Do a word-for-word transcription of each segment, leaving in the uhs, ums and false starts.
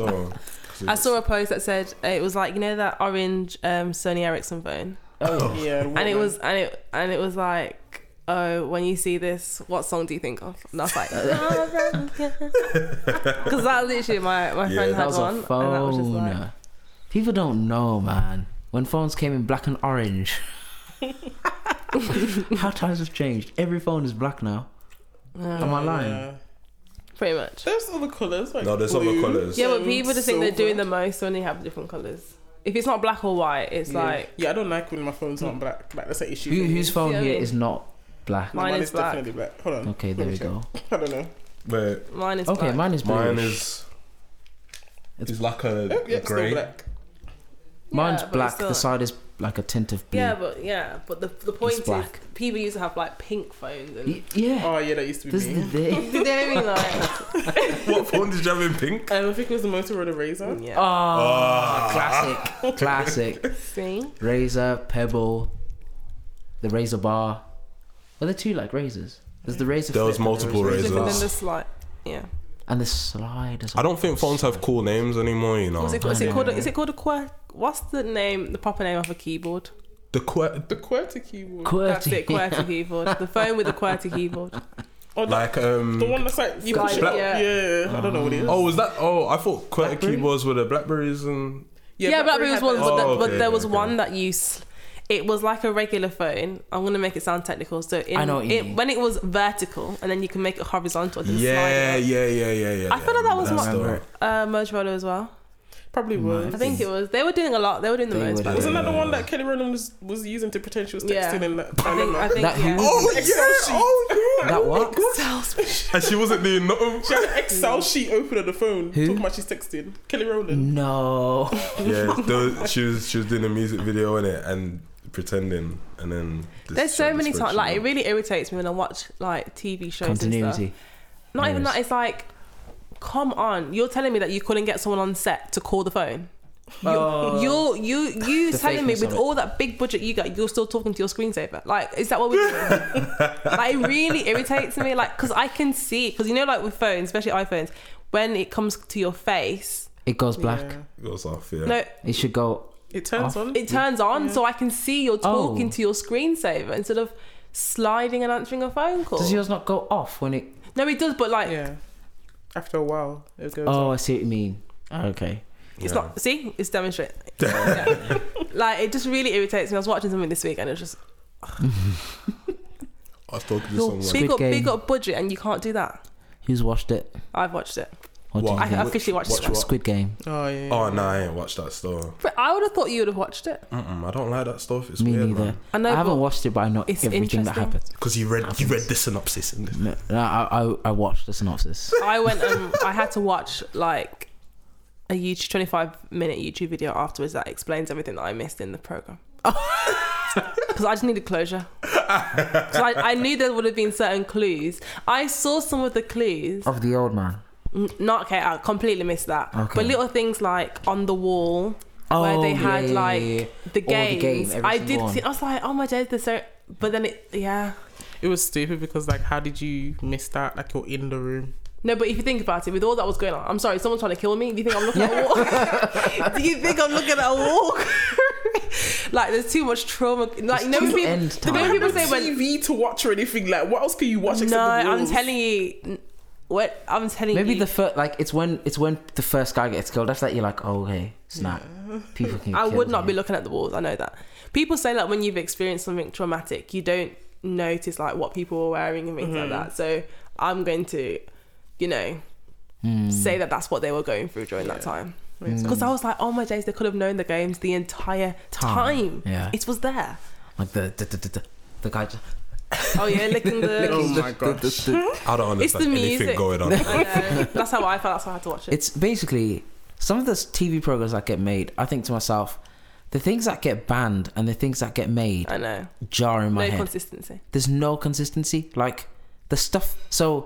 store. I saw a post that said uh, it was like, you know, that orange um, Sony Ericsson phone. Oh yeah, and it was and it and it was like, oh, when you see this, what song do you think of? And I was like, because that literally my my Yeah, friend that had was a one, and that was just like, phone. People don't know, man. When phones came in black and orange, how times have changed. Every phone is black now. oh, Am I lying? Yeah. pretty much. There's other colours. Like No, there's blue, other colours. Yeah, but people just think they're silver. doing the most when they have different colours. If it's not black or white, it's Yeah. like yeah, I don't like when my phone's not black. Like that's an issue. Who, for me. whose phone See what I here mean? is not black? Mine Mine is is black. definitely black. Hold on. Okay, there we go. I don't know. But mine is Okay, black. mine is mine bluish. is it's like a, Oh, yeah, a it's still grey. black. Mine's Yeah, but black. it's still- The side is like a tint of blue. Yeah, but yeah, but the the point is, black. people used to have like pink phones. And, Y- yeah. Oh yeah, that used to be This is the me. thing. do you know what I mean? Like, What phone did you have in pink? Um, I think it was the Motorola Razr. yeah. Oh, Ah. classic, classic. See, Razor, Pebble, the Razor bar. Well, they're two like razors. There's the razor. There was flip and there multiple was razors. different than the slide. Yeah. and the slide as well. I don't think phones have cool names anymore, you know. What's it, what's it I called? know. Is it called a quer? What's the name? The proper name of a keyboard? The que- The QWERTY keyboard. That's QWERTY. it, QWERTY keyboard. The phone with the QWERTY keyboard. Oh, the, like um. the one that's like you Slide push it, it. yeah. Yeah, I don't know what it is. Oh, was that? Oh, I thought QWERTY Blackberry? keyboards were the Blackberries and. Yeah, BlackBerry was had one, that. but, the, Oh, but okay, there was okay. one that you. Sl- it was like a regular phone. I'm gonna make it sound technical. So in, I know what you it, mean. when it was vertical, and then you can make it horizontal. And Yeah, slide it yeah, yeah, yeah, yeah. I feel like that was I what- remember Remember up. Uh, Motorola as well. Probably was. I think it was. They were doing a lot. They were doing the They most. were back doing- Wasn't that the Yeah. one that Kelly Rowland was, was using to pretend she was texting Yeah. in that? I think. I think. That who? yeah. Oh Excel yeah! sheet. Oh yeah! That what? And she wasn't doing nothing. She had an Excel sheet open on the phone Who? talking about she's texting. Kelly Rowland. No. Yeah, there was, she was she was doing a music video in it and pretending, and then this There's so showed many the times. Like it spreadsheet. really irritates me when I watch like T V shows and stuff. Continuity. Not even Yes. that. It's like, come on. You're telling me that you couldn't get someone on set to call the phone. Oh. You're you you The telling me fakeness with of it. all that big budget you got, you're still talking to your screensaver. Like, is that what we're doing? Like, it really irritates me. Like, because I can see, because you know, like with phones, especially iPhones, when it comes to your face, It goes black. Yeah. It goes off, yeah. no, It should go. It turns Off. on. it turns on, Yeah. so I can see you're talking Oh. to your screensaver instead of sliding and answering a phone call. Does yours not go off when it? No, it does, but like, Yeah. After a while, it goes. Oh, on. I see what you mean. Okay. it's Yeah. not. See, it's demonstrated. Yeah. Like, it just really irritates me. I was watching something this week, and it was just I was talking to Yo, someone. Squid big up, Game. big up budget, and you can't do that. Who's watched it? I've watched it. What do What? you I think? have officially watched Watch it. what? Squid Game. Oh yeah. Oh no, I ain't watched that stuff. But I would have thought you would have watched it. Mm-mm, I don't like that stuff. It's Me weird, neither. man. I know, I haven't but watched it, but I know it's everything that interesting. happens. Because you read you read the synopsis and No, no, I, I I watched the synopsis. I went and I had to watch like a YouTube twenty-five minute YouTube video afterwards that explains everything that I missed in the program. Because I just needed closure. So I, I knew there would have been certain clues. I saw some of the clues. Of the old man. N- Not okay. I completely missed that. Okay. But little things like on the wall where Oh, they yeah, had yeah, like yeah, yeah. the All the games. game, every I single did. one. See, I was like, oh my days, there's so. But then it, yeah. It was stupid because like, how did you miss that? Like you're in the room. No, but if you think about it, with all that was going on, I'm sorry, someone's trying to kill me. Do you think I'm looking at a wall? Do you think I'm looking at a wall? Like, there's too much trauma. Like, you know when too people, end you know when time. people say T when. V to watch or anything. Like, what else can you watch except No, the I'm walls? telling you. n- What I'm telling Maybe you. the first, like it's when it's when the first guy gets killed. That's that you're like, oh hey, snap. People can. Get I would killed not be here. looking at the walls. I know that. People say that when you've experienced something traumatic, you don't notice like what people were wearing and things Mm-hmm. like that. So I'm going to, you know, Hmm. say that that's what they were going through during that time. Because I was like, oh my days, they could have known the games the entire time. Time, yeah. It was there. Like the the the, the, the, the guy. Just, Oh yeah, licking the. Oh my gosh. the- the- I don't It's the understand anything music. going on. I know. That's how I felt. That's why I had to watch it. it's basically some of the T V programs that get made. I think to myself, the things that get banned and the things that get made I know. jar in my No head. consistency. There's no consistency. Like the stuff. So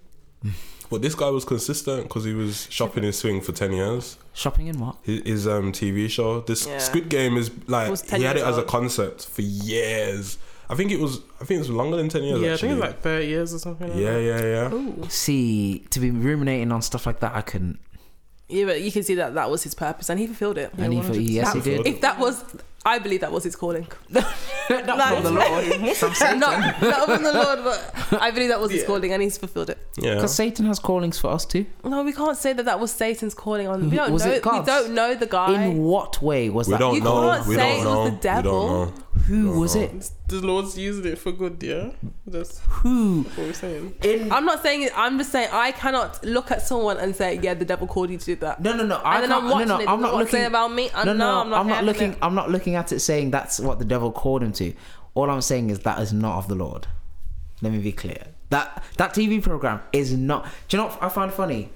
But this guy was consistent because he was shopping his swing for ten years. shopping in what? His, his um T V show. This Yeah. Squid Game is like It was ten he had it years as a old. concept for years. I think it was. I think it was longer than ten years. Yeah, I actually. think it's like thirty years or something. Like yeah, that. yeah, yeah. Ooh. See, to be ruminating on stuff like that, I couldn't. Yeah, but you can see that that was his purpose, and he fulfilled it. And he, one hundred percent. yes, he did. If that was, I believe that was his calling. Not Like- from the Lord, from Satan. not, not from the Lord, but I believe that was his Yeah. calling, and he's fulfilled it. Yeah. Because Satan has callings for us too. No, we can't say that that was Satan's calling on. We don't Was know. it We God's? don't know the guy. In what way was We that? don't You know. can't We say don't it was know. the We devil. don't know. Who don't was know. it? The Lord's using it for good, yeah? That's Who? what we're saying. In I'm not saying it. I'm just saying I cannot look at someone and say, "Yeah, the devil called you to do that." no, no, no. I And then can't. I'm watching no, no. it. I'm not what looking. say about me. I, no, no, I'm not, I'm not having looking. it. I'm not looking at it saying that's what the devil called him to. All I'm saying is that is not of the Lord. Let me be clear. That that T V program is not. Do you know what I find funny?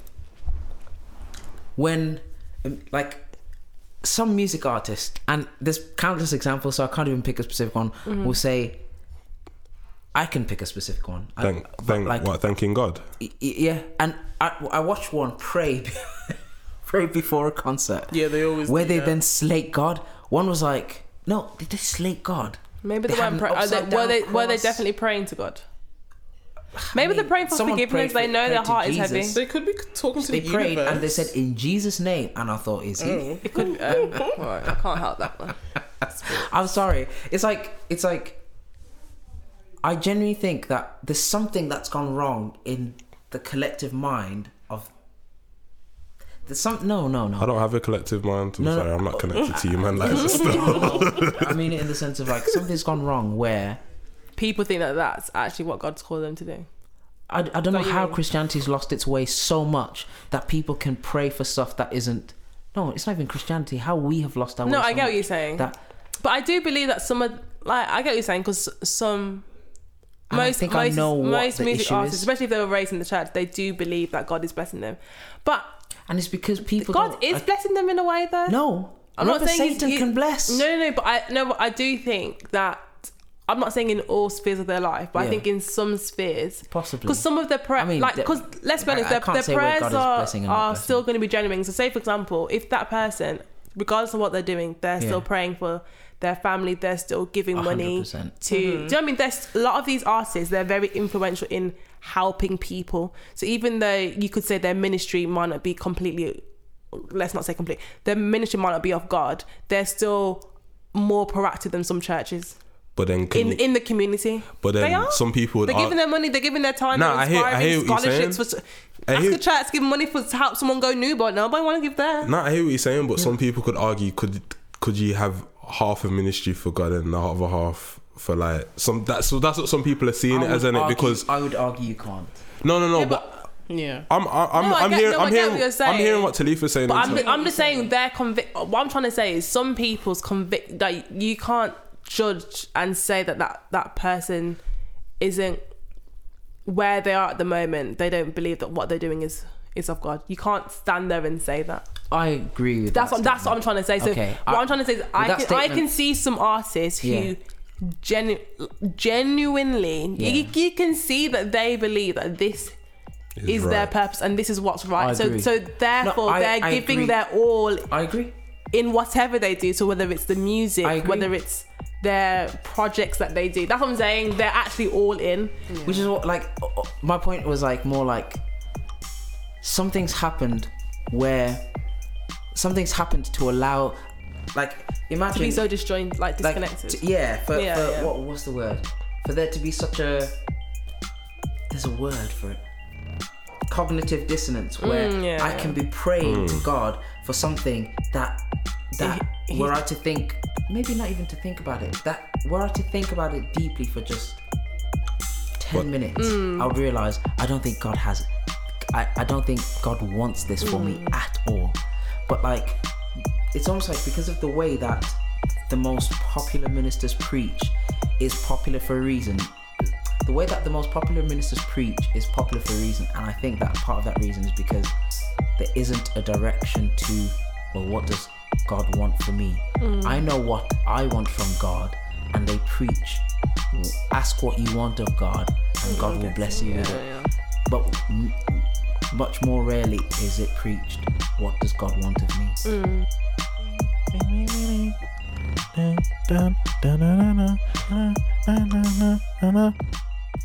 When, um, like, some music artist, and there's countless examples, so I can't even pick a specific one. Mm-hmm. Will say, I can pick a specific one. I- Thank, but, thank, like, what? Thanking God. y- y- yeah, and I I watched one pray, pray before a concert. Yeah, they always Where do they that. then slate God. One was like, no, did they slate God? Maybe They they had weren't. an Pray- are they, upside were down they? Were they cross. definitely praying to God? Maybe they're praying for Someone forgiveness. prayed They for- know their prayed to heart is Jesus. heavy. They could be talking to They the prayed universe. and they said, in Jesus' name. And I thought, is he? Oh. It could. Um, alright, I can't help that one. I'm sorry. It's like, it's like, I genuinely think that there's something that's gone wrong in the collective mind of, there's some, no, no, I no. don't have a collective mind. I'm No, no. sorry, I'm not connected to you, man. Like, it's still. I mean it in the sense of like, something's gone wrong where, People think that that's actually what God's called them to do. I, I don't know What you how mean? Christianity's lost its way so much that people can pray for stuff that isn't, no, it's not even Christianity, how we have lost our way No, so I get what much you're saying. that, But I do believe that some of, like, I get what you're saying, because some, And I most, think I most, know what most the music issue artists, is. especially if they were raised in the church, they do believe that God is blessing them. But and it's because people God don't, is I- blessing them in a way, though. no, I'm remember not saying Satan you- can bless. No, no, no. But I no, but I do think that I'm not saying in all spheres of their life, but I Yeah. think in some spheres, Possibly. because some of their prayers, I mean, like, the- because let's be I- honest, I their, can't their say where prayers God is are, blessing and not are blessing. still going to be genuine. So, say for example, if that person, regardless of what they're doing, they're Yeah. still praying for their family, they're still giving A money hundred percent. to. Do you know what I mean? There's a lot of these artists. They're very influential in helping people. So even though you could say their ministry might not be completely, let's not say complete, their ministry might not be of God, they're still more proactive than some churches But then, can in you, in the community. but then they are. some people would They're ar- giving their money. They're giving their time. Nah, they're I hear- I inspiring hear what you're scholarships. saying. For, I ask hear- the church giving money for to help someone go new, but nobody want to give that. No, I hear what you're saying, but some people could argue, could could you have half a ministry for God and the other half for like some? That's so that's what some people are seeing I it as, would isn't it? argue- Because I would argue you can't. no, no, no, Yeah, but. Yeah. I'm I'm I'm, No, I I'm get- hearing no, I I'm get hearing what you're I'm saying. hearing what Talifa's saying. But in I'm, terms- I'm just saying they're convict. What I'm trying to say is some people's convict that you can't judge and say that that that person isn't where they are at the moment. They don't believe that what they're doing is is of God. You can't stand there and say that. I agree with That's that what that's what I'm statement. trying to say. So Okay, what I- I, am trying to say is I that can I statement- can see some artists who Yeah. genu- genuinely Yeah. you, you can see that they believe that this is right. their purpose and this is what's I right. So agree. so therefore I- they're I giving agree. their all I agree. in whatever they do. So whether it's the music, I agree. whether it's their projects that they do. That's what I'm saying. They're actually all in. Which is what, like, uh, uh, my point was like more like something's happened where something's happened to allow, like, imagine To be so disjointed, like like, disconnected. t- yeah, for, Yeah, for yeah. what what's the word? For there to be such a, there's a word for it. Cognitive dissonance, where Mm, yeah, I yeah. can be praying to God for something that that He- he- were I to think, maybe not even to think about it, that were I to think about it deeply for just ten What? minutes, Mm. I would realize I don't think God has, I, I don't think God wants this for me Mm. at all. But like, it's almost like because of the way that the most popular ministers preach is popular for a reason. The way that the most popular ministers preach is popular for a reason, and I think that part of that reason is because there isn't a direction to, well, what does God want for me? I know what I want from God, and they preach, ask what you want of God, and God will bless you with it. yeah. But m- much more rarely is it preached, what does God want of me?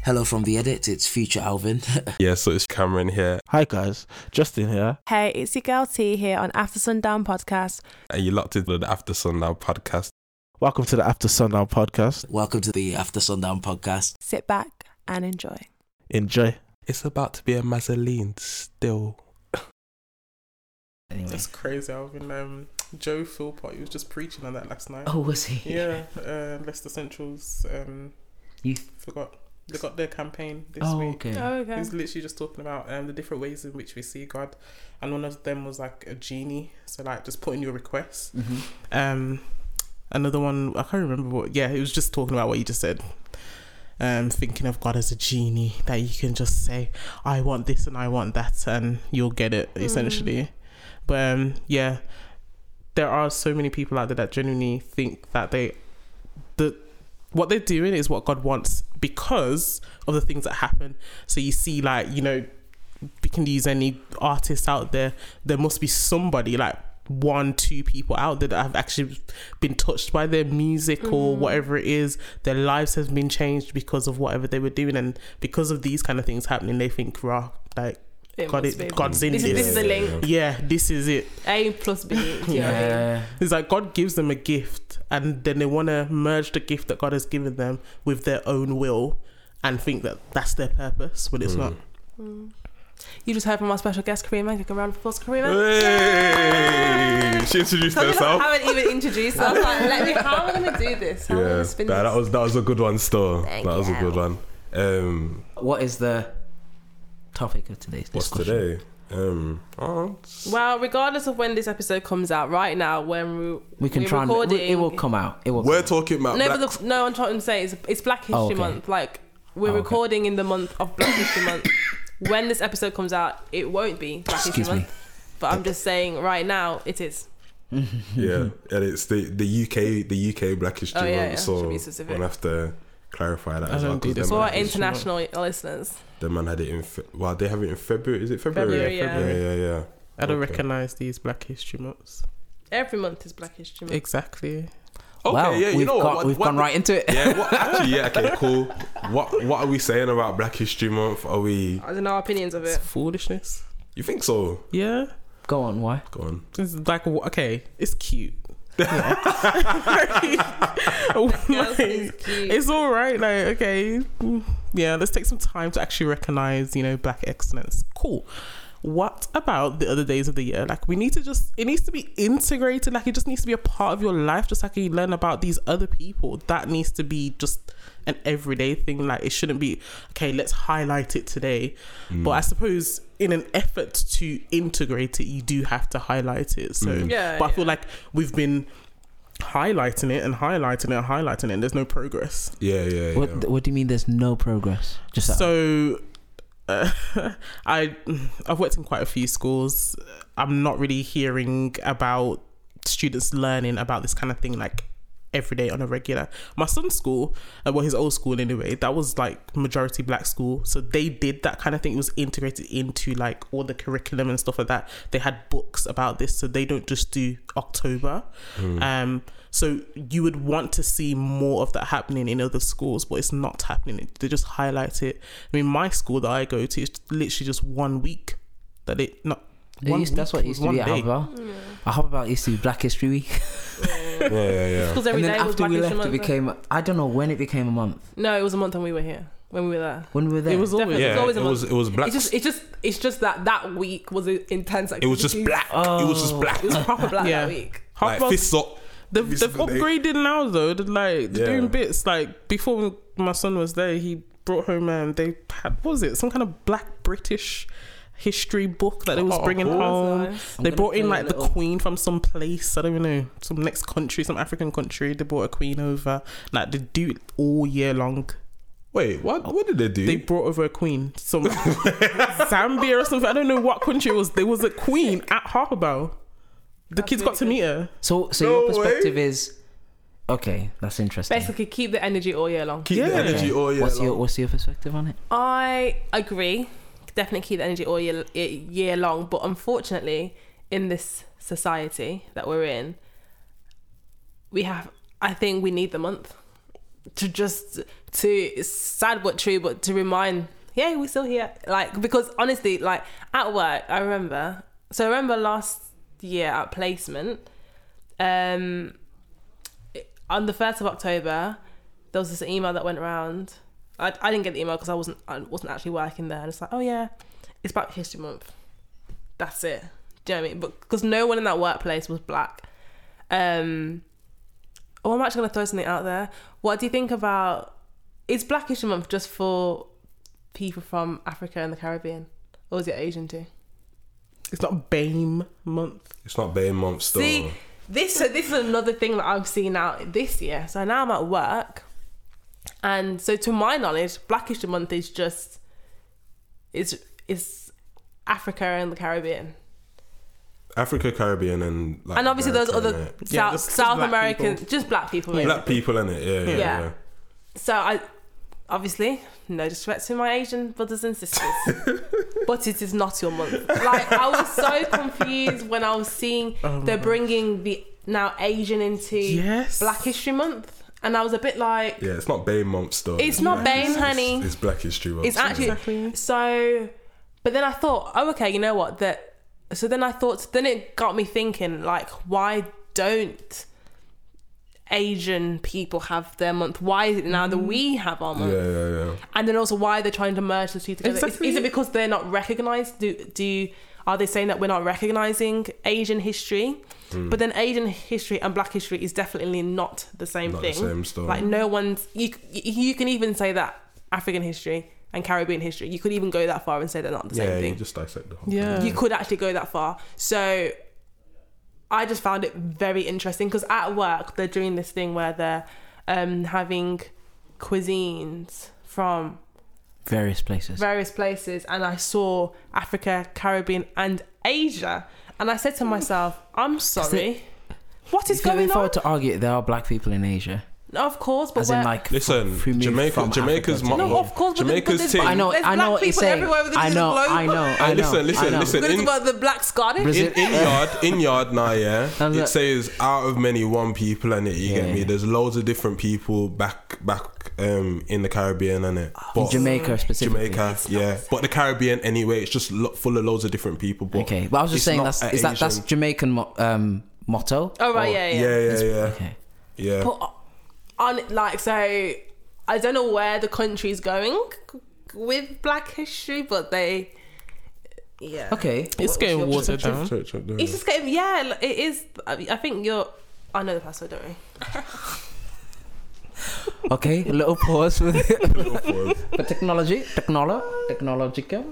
Hello from the edit, it's Future Alvin. Yeah, so it's Cameron here, Hi guys, Justin here. Hey, it's your girl T here on After Sundown Podcast. and you locked into the After Sundown podcast. Welcome to the After Sundown podcast. Welcome to the After Sundown podcast. Sit back and enjoy. Enjoy. It's about to be a Mazzoline still. Anyway. That's crazy, Alvin. Um, Joe Philpott, he was just preaching on that last night. Oh, was he? Yeah, uh, Leicester Central's. Um, You forgot they got their campaign this Oh, week. okay. Oh, okay. He was literally just talking about um, the different ways in which we see God, and one of them was like a genie. So like just putting your requests. Mm-hmm. Um, another one I can't remember what. Yeah, he was just talking about what you just said. Um, thinking of God as a genie that you can just say, "I want this and I want that," and you'll get it essentially. But um, yeah, there are so many people out there that genuinely think that they, the what they're doing is what God wants because of the things that happen. So you see, like, you know, we can use any artist out there. There must be somebody, like one, two people out there that have actually been touched by their music mm. or whatever it is. Their lives have been changed because of whatever they were doing, and because of these kind of things happening, they think, "Rah, like It God, must it, be. God's in This this." is, this is the link. Yeah, this is it. A plus B. Do you know what I mean? Yeah. It's like God gives them a gift, and then they want to merge the gift that God has given them with their own will and think that that's their purpose, but it's Mm. not. Mm. You just heard from our special guest, Karima. Give a round of applause, Karima. Hey! She introduced Some people herself. haven't even introduced her. I was like, let me, how am I going to do this? How am I Yeah, gonna that, spin that this? was that was a good one. Still, Thank that was you. a good one. Um, What is the topic of today's what's discussion? today? Um, oh, it's- Well, regardless of when this episode comes out, right now, when we, We can we're try and recording, it will come out. It will. we're come talking about. No, black- but the, no, I'm trying to say it's, it's Black History Oh, okay. Month. Like, we're Oh, okay. recording in the month of Black History Month. When this episode comes out, it won't be Black Excuse History me. Month. But I'm just saying, right now, it is. yeah, and it's the the U K the U K Black History Oh, yeah, Month, yeah, so should be specific. we'll have to clarify that I as well. don't do 'cause this them For man our had it- international listeners. the man had it in. Fe- well, they have it in February. Is it February? February, yeah, yeah. yeah, yeah, yeah. I don't Okay. recognise these Black History months. Every month is Black History Month. Exactly. Okay, Well, yeah, you we've know got, what? we've what, gone right into it. Yeah, what, actually, yeah, okay, cool. What what are we saying about Black History Month? Are we? I don't know our opinions of It's it. foolishness. You think so? Yeah. Go on. Why? Go on. It's like, okay, it's cute. Yes, it's cute. It's all right. Like, okay, mm, yeah, let's take some time to actually recognize, you know, Black excellence. Cool. What about the other days of the year? Like, we need to just, it needs to be integrated. Like, it just needs to be a part of your life, just like you learn about these other people. That needs to be just an everyday thing. Like, it shouldn't be, okay, let's highlight it today. Mm. But I suppose in an effort to integrate it, you do have to highlight it. So, Mm. Yeah, but I feel yeah. like we've been highlighting it and highlighting it and highlighting it, and there's no progress. Yeah, yeah, yeah. What What do you mean? There's no progress. Just that. So uh, I I've worked in quite a few schools. I'm not really hearing about students learning about this kind of thing like every day on a regular. My son's school, uh, well, his old school anyway, that was like majority black school, so they did that kind of thing. It was integrated into like all the curriculum and stuff like that. They had books about this, so they don't just do October. Mm. Um, so you would want to see more of that happening in other schools, but it's not happening. They just highlight it. I mean, my school that I go to is literally just one week that it not. It One used- that's week, what it used to one be at day. Hopper. At Hopper used to be Black History Week. yeah, yeah, yeah. Because every And then day was after Black we History left, it Month. became. I don't know when it became a month. No, it was a month when we were here. When we were there. When we were there. It was always Definitely. Yeah, It's always a it month. was it was black. It's just, it's just, it's just that that week was an intense. it was just activity. black. It was just black. It was proper black Yeah. that week. Like Hopper- fists up. They've, every they've single day. upgraded now though. They're like they're Yeah. doing bits. Like before my son was there, he brought home um they had what was it some kind of Black British history book that they was Oh, bringing cool. home. That's nice. I'm They gonna brought in play a like the little- queen from some place. I don't even know, some next country, some African country. They brought a queen over. Like they do it all year long. Wait, what? What did they do? They brought over a queen, some Zambia or something. I don't know what country it was. There was a queen at Harper Bow. The That's kids got to really meet her. So, so No your perspective way. is okay. That's interesting. Basically, keep the energy all year long. Keep Yeah. the energy all year what's long. your What's your perspective on it? I agree. Definitely keep the energy all year, year long. But unfortunately, in this society that we're in, we have. I think we need the month. to just to it's sad but true, but to remind, yeah, we're still here. Like, because honestly, like at work, I remember. So I remember last year at placement, um, on the first of October, there was this email that went around. I, I didn't get the email because I wasn't I wasn't actually working there, and it's like, oh yeah, it's Black History Month. That's it. Do you know what I mean? But because no one in that workplace was black. Um, oh, I'm actually gonna throw something out there. What do you think about? Is Black History Month just for people from Africa and the Caribbean, or is it Asian too? It's not BAME month. It's not Bay Month still. See, this so this is another thing that I've seen out this year. So now I'm at work, and so to my knowledge, Black History Month is just is is Africa and the Caribbean. Africa, Caribbean, and like And obviously America, those other innit? Yeah, South, just- just South black American, people. just black people. Yeah. Black people in it, yeah, yeah, Yeah. yeah. So I, obviously, no disrespect to my Asian brothers and sisters, but it is not your month. Like, I was so confused when I was seeing they're bringing the now Asian into Yes. Black History Month, and I was a bit like, Yeah, it's not Bay Month still. it's not Black- BAME, it's- honey. It's, it's Black History Month. It's actually Exactly. so. But then I thought, oh, okay, you know what? That so then I thought, then it got me thinking, like, why don't Asian people have their month? Why is it now that we have our yeah, month? yeah, yeah. And then also, why they're trying to merge the two together? Is, Exactly. is it because they're not recognised? Do do are they saying that we're not recognising Asian history? Hmm. But then Asian history and Black history is definitely not the same Not thing. the same story. Like, no one's you. You can even say that African history and Caribbean history. You could even go that far and say they're not the yeah, same you thing. just dissect the whole Yeah. thing. You could actually go that far. So I just found it very interesting because at work they're doing this thing where they're um, having cuisines from Various places. various places, and I saw Africa, Caribbean, and Asia, and I said to myself, "I'm sorry, what is if, you- going if I were on?" to argue, there are black people in Asia, Of course, but as where, in like Listen, f- removed Jamaica- from Jamaica's Africa to mo- no, Asia. of course, but Jamaica's there's, but thing- there's, I know, there's I know black what you're people saying. everywhere within I this know, globe. I know, I Hey, know. listen, listen, I know. listen. But it's In- about the black Scottish. Brazil- in, in yard in yard now, yeah, And it the- says out of many one people and it. You Yeah, get me? yeah. There's loads of different people back back um in the Caribbean and it. But Jamaica specifically. Jamaica, yeah. But the Caribbean anyway, it's just lo- full of loads of different people. But Okay, but I was just it's saying not that's a is that that's Asian- Jamaican mo- um, motto. Oh right, Or- yeah, yeah. yeah, yeah, yeah, Okay. yeah. But on like so, I don't know where the country's going with Black history, but they, yeah. Okay. It's What's getting your watered perception? down. Check, check, It's just getting yeah. It is. I I think you're. I know the password, don't we? Okay, a little pause for, Go for it. for technology, technolo, technological.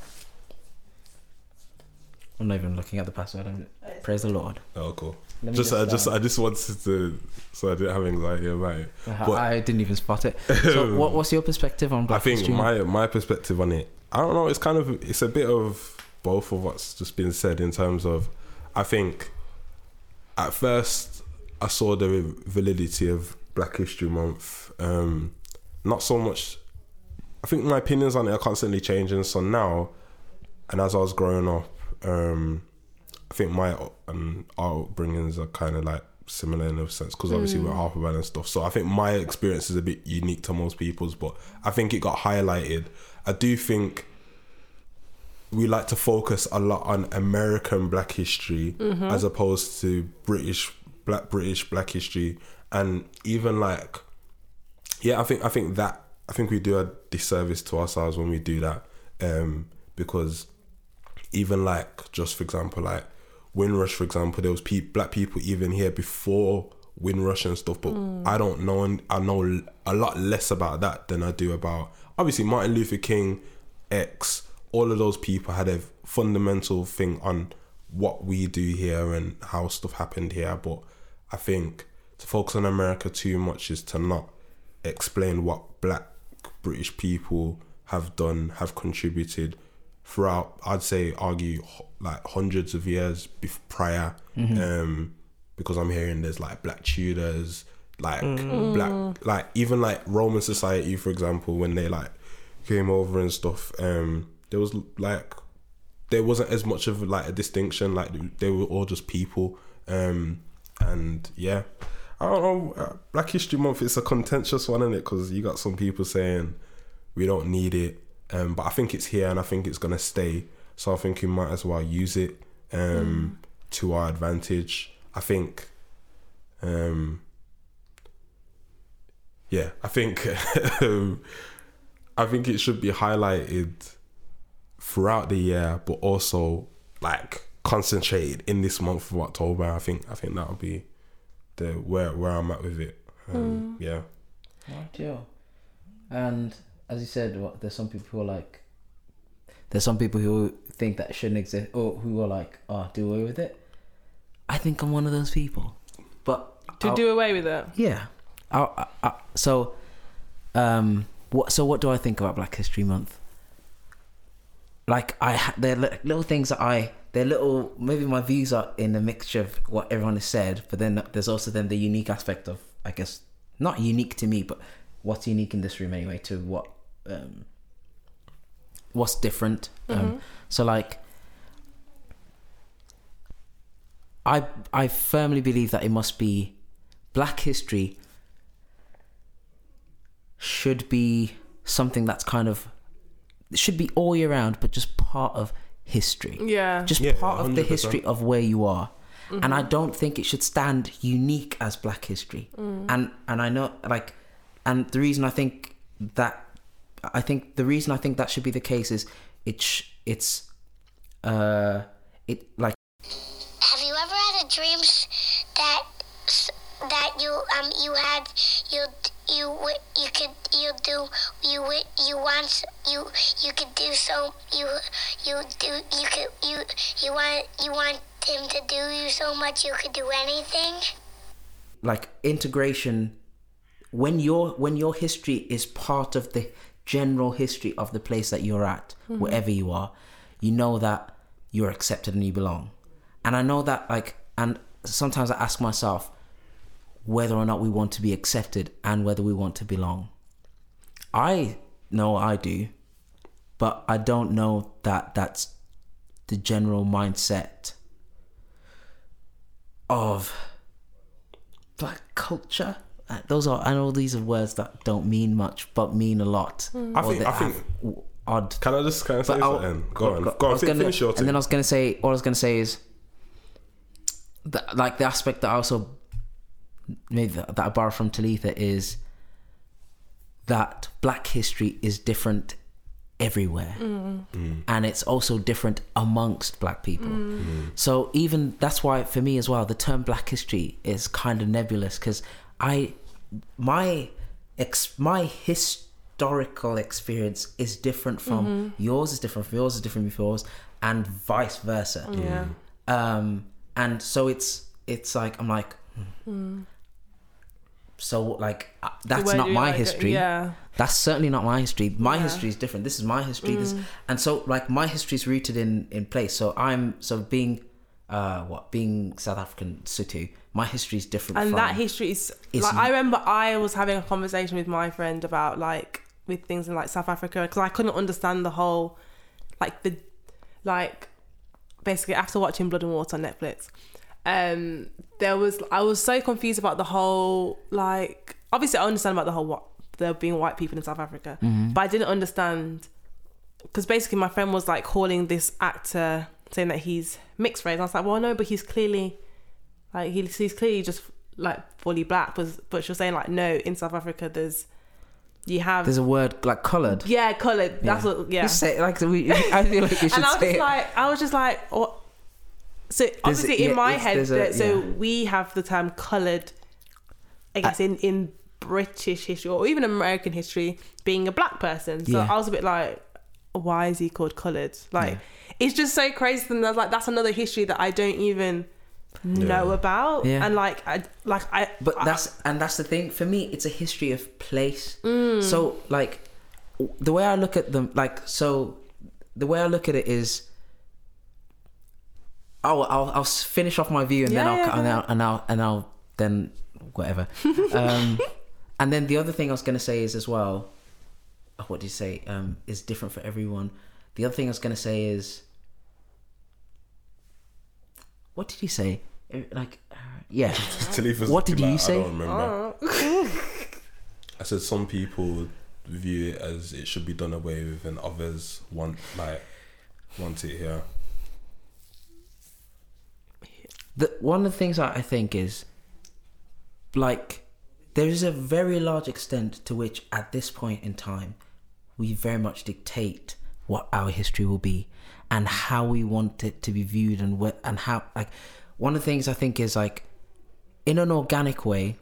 I'm not even looking at the password. I'm, praise the Lord. Oh, cool. Let me Just, I just, um, I just wanted to, so I didn't have anxiety about it. I- But- I didn't even spot it. So, what, what's your perspective on I Black think History Month? my my perspective on it, I don't know. It's kind of it's a bit of both of what's just been said in terms of, I think, at first I saw the validity of Black History Month. Um, not so much. I think my opinions on it are constantly changing. So now, and as I was growing up, um, I think my um, upbringings are kind of like similar in a sense because obviously we're half about and stuff. So I think my experience is a bit unique to most people's, but I think it got highlighted. I do think we like to focus a lot on American Black history as opposed to British Black British Black history, and even like yeah, I think I think that I think we do a disservice to ourselves when we do that, um, because even like just for example like Windrush, for example, there was pe- black people even here before Windrush and stuff, but I don't know, and I know a lot less about that than I do about obviously Martin Luther King, X, all of those people had a fundamental thing on what we do here and how stuff happened here. But I think to focus on America too much is to not explain what black British people have done, have contributed throughout, I'd say, argue h- like hundreds of years bef- prior, um, because I'm hearing there's like black Tudors, like black, like even like Roman society, for example, when they like came over and stuff, um, there was like, there wasn't as much of like a distinction, like they were all just people, um, and yeah, I don't know. uh, Black History Month, it's a contentious one, isn't it? Because you got some people saying we don't need it, um, but I think it's here and I think it's gonna stay. So I think we might as well use it um, mm. to our advantage. I think, um, yeah, I think, I think it should be highlighted throughout the year, but also like concentrated in this month of October. I think, I think that'll be the where where I'm at with it. Um, mm. Yeah. Right, yeah. And as you said, what, there's some people who are like, there's some people who think that shouldn't exist, or who are like, oh, do away with it. I think I'm one of those people. But to I'll, do away with it. Yeah. I'll, I, I, so, um, what? So what do I think about Black History Month? Like I, they're little things that I, they're little. Maybe my views are in a mixture of what everyone has said, but then there's also then the unique aspect of, I guess, not unique to me, but what's unique in this room anyway to what, um, what's different. Mm-hmm. Um, so like, I I firmly believe that it must be Black history should be something that's kind of should be all year round, but just part of history. Yeah, just yeah, part one hundred percent. Of the history of where you are. Mm-hmm. And I don't think it should stand unique as Black history. Mm. And and I know like, and the reason I think that I think the reason I think that should be the case is it sh- it's uh it like. Have you ever had a dream that that you um you had you you you could you do you you want you you could do so you you do you could you you want you want him to do you so much you could do anything? Like integration, when your when your history is part of the general history of the place that you're at, mm-hmm. wherever you are, you know that you're accepted and you belong. And I know that like, and sometimes I ask myself whether or not we want to be accepted and whether we want to belong. I know I do, but I don't know that that's the general mindset of Black culture. Those are, I know these are words that don't mean much, but mean a lot. Mm. I think, I think, odd. Can I just kind of say something? Go on, go, go on, gonna, finish your thing. And then I was going to say, all I was going to say is, that, like the aspect that I also, maybe that, that I borrow from Talitha is that Black history is different everywhere. Mm. Mm. And it's also different amongst Black people. Mm. Mm. So even, that's why for me as well, the term Black history is kind of nebulous because I, my ex, my historical experience is different from mm-hmm. yours is different from yours is different from yours, and vice versa. Yeah. Um, and so it's it's like I'm like, mm. so like uh, that's so not my like history. It? Yeah. That's certainly not my history. My yeah. history is different. This is my history. Mm. This and so like my history is rooted in in place. So I'm so being. Uh, what being South African Sotho, my history is different, and from, that history is, is like I remember I was having a conversation with my friend about like with things in like South Africa because I couldn't understand the whole like the like basically after watching Blood and Water on Netflix, um, there was I was so confused about the whole like obviously I understand about the whole what there being white people in South Africa, mm-hmm. but I didn't understand because basically my friend was like calling this actor saying that he's mixed race. I was like, well, no, but he's clearly like he's, he's clearly just like fully Black. But but she was saying like, no, in South Africa, there's you have there's a word like coloured. Yeah, coloured. That's yeah. what. Yeah. You say like we. I feel like you should and I was say just it. like, I was just like, what? So obviously a, yeah, in my head, a, that, so yeah. we have the term coloured. I guess uh, in in British history or even American history, being a Black person. So yeah. I was a bit like, why is he called coloured? Like. Yeah. It's just so crazy, and there's like that's another history that I don't even yeah. know about, yeah. and like I like I. But I, that's and that's the thing for me. It's a history of place. Mm. So like the way I look at them, like so, the way I look at it is, oh, I'll I'll finish off my view and yeah, then I'll yeah, and yeah. I'll and I'll and I'll then whatever. um, and then the other thing I was gonna say is as well. What did you say? Um, is different for everyone. The other thing I was going to say is, what did he say? Like, uh, yeah. Talifa's What did like, you say? I don't remember. Oh. I said some people view it as it should be done away with, and others want like want it here. The, one of the things I I think is, like, there is a very large extent to which, at this point in time, we very much dictate what our history will be and how we want it to be viewed, and what and how. Like, one of the things I think is, like, in an organic way,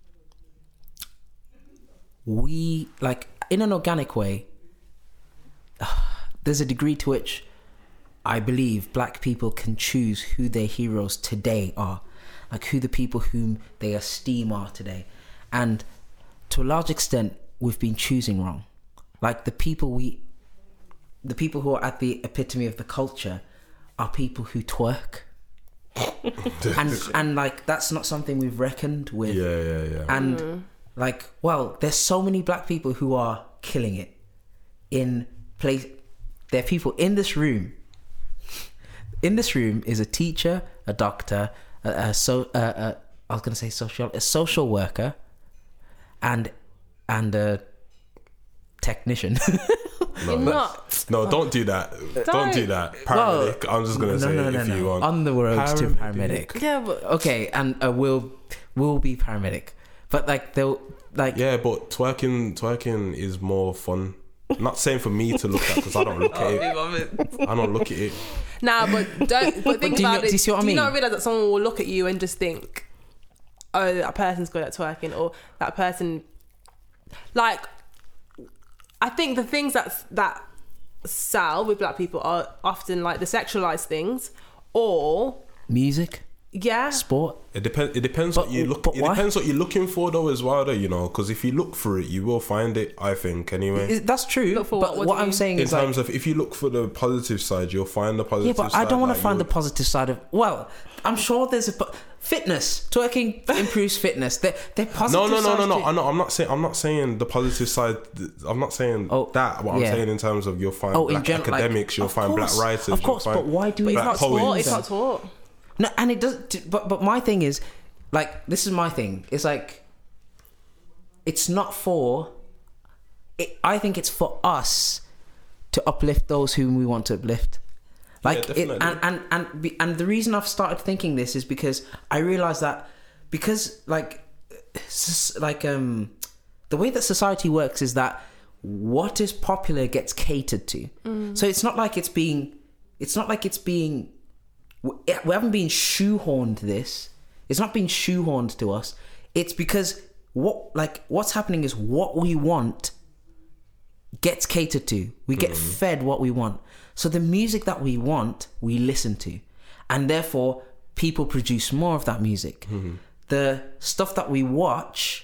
we like in an organic way. There's a degree to which I believe black people can choose who their heroes today are, like who the people whom they esteem are today. And to a large extent, we've been choosing wrong. Like the people we, the people who are at the epitome of the culture are people who twerk. and and like that's not something we've reckoned with. Yeah, yeah, yeah. And Mm. like, well, there's so many black people who are killing it in place. There are people in this room. In this room is a teacher, a doctor, a, a so a, a, I was gonna say social, a social worker, and and a technician. No, You're that's- not. No, don't do that. Don't, do that. Paramedic. I'm just gonna no, say no, it no, if no. you want. On the road to Paramedic. paramedic. Yeah, but Okay, and uh, we'll we'll be paramedic, but like they'll like Yeah, but twerking, twerking is more fun. Not saying for me to look at because I don't look at it. I don't look at it. nah, but don't. But think do you about know- it. do you see what I do you mean? not realize that someone will look at you and just think, "Oh, that person's good at twerking," or that person, like, I think the things that that sell with black people are often like the sexualized things, or music, yeah, sport. It depends. It depends But- what you look. but It why? depends what you're looking for, though, as well. Though, you know, because if you look for it, you will find it. I think anyway. Is- That's true. Look for but what- what, what do you I'm mean? saying In is like, terms of if you look for the positive side, you'll find the yeah, positive. but side. I don't want to like, find the you'll- positive side of. Well, I'm sure there's a po- fitness. Twerking improves fitness. They're, they're positive. No, no, no, no, sides no. to- I'm not. I'm not saying. I'm not saying the positive side. I'm not saying Oh, that. What I'm yeah. saying in terms of you'll find Oh, in black gen- like, academics, you'll of find course, black writers, of course. you'll But find why do but we it's black not taught. poets. It's not taught. No, and it does. But but my thing is, like, this is my thing. It's like, it's not for. It, I think it's for us to uplift those whom we want to uplift. Like Yeah, it, definitely. and and and be, and the reason I've started thinking this is because I realized that because like s- like um the way that society works is that what is popular gets catered to. So it's not like it's being it's not like it's being we we haven't been shoehorned to this. It's not being shoehorned to us. It's because what like what's happening is what we want gets catered to. We get fed what we want. So the music that we want, we listen to. And therefore, people produce more of that music. The stuff that we watch,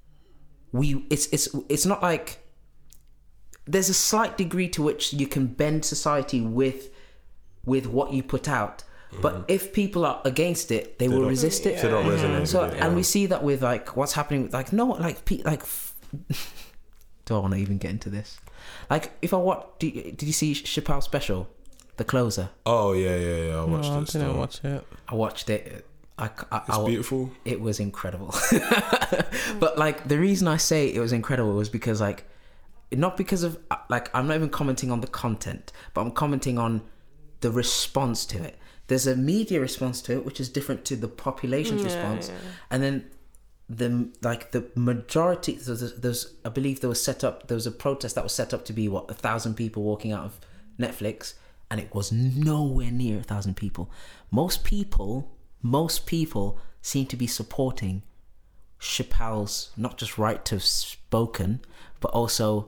we it's it's it's not like there's a slight degree to which you can bend society with with what you put out. But if people are against it, they, will don't- resist it. They don't resonate So with it, and yeah. we see that with like what's happening with like no like pe- like f- do I want to even get into this? Like if I watch, did, did you see Chappelle's special, The Closer? Oh yeah, yeah, yeah. I No, watched I it. didn't Still. watch it. I watched it. I, I, It's I- beautiful. It was incredible. But like the reason I say it was incredible was because like not because of like I'm not even commenting on the content, but I'm commenting on the response to it. There's a media response to it which is different to the population's Yeah, response, yeah. and then the like the majority. So there's, there's I believe there was set up there was a protest that was set up to be what a thousand people walking out of Netflix, and it was nowhere near a thousand people. Most people, most people seem to be supporting Chappelle's not just right to have spoken, but also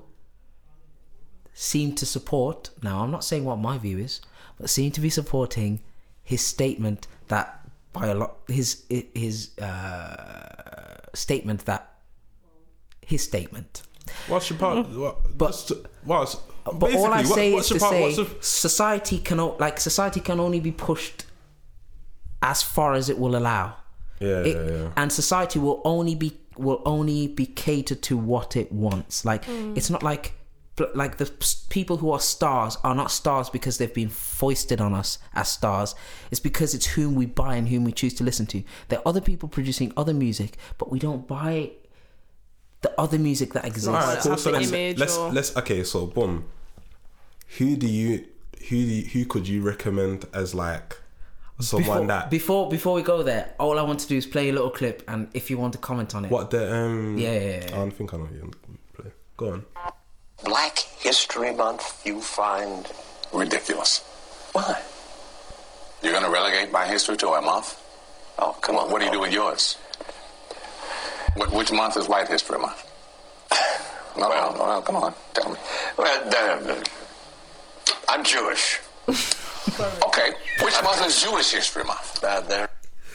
seem to support. Now, I'm not saying what my view is, but seem to be supporting his statement that by a lot his his uh, statement that his statement. What's your part? What? but- just, what's, But all I basically, say what, is what's to your part- say what's the- society can o- like society can only be pushed as far as it will allow. Yeah, It- yeah, yeah. And society will only be will only be catered to what it wants. Like it's not like like the people who are stars are not stars because they've been foisted on us as stars. It's because it's whom we buy and whom we choose to listen to. There are other people producing other music, but we don't buy the other music that exists. All right, cool. So let's, image let's or- let's okay. So boom. Who do you who do you, who could you recommend as like someone before, that before before we go there, all I want to do is play a little clip, and if you want to comment on it. what the um Yeah, yeah, yeah. I don't think I know you play. Go on. Black History Month you find ridiculous. Why? You're going to relegate my history to a month? Oh, come on. What do you do with yours? Wh- which month is White History Month? No, well, no, no, come on. Tell me. Well, uh, I'm Jewish. Okay. Which month is Jewish History Month? Uh, there.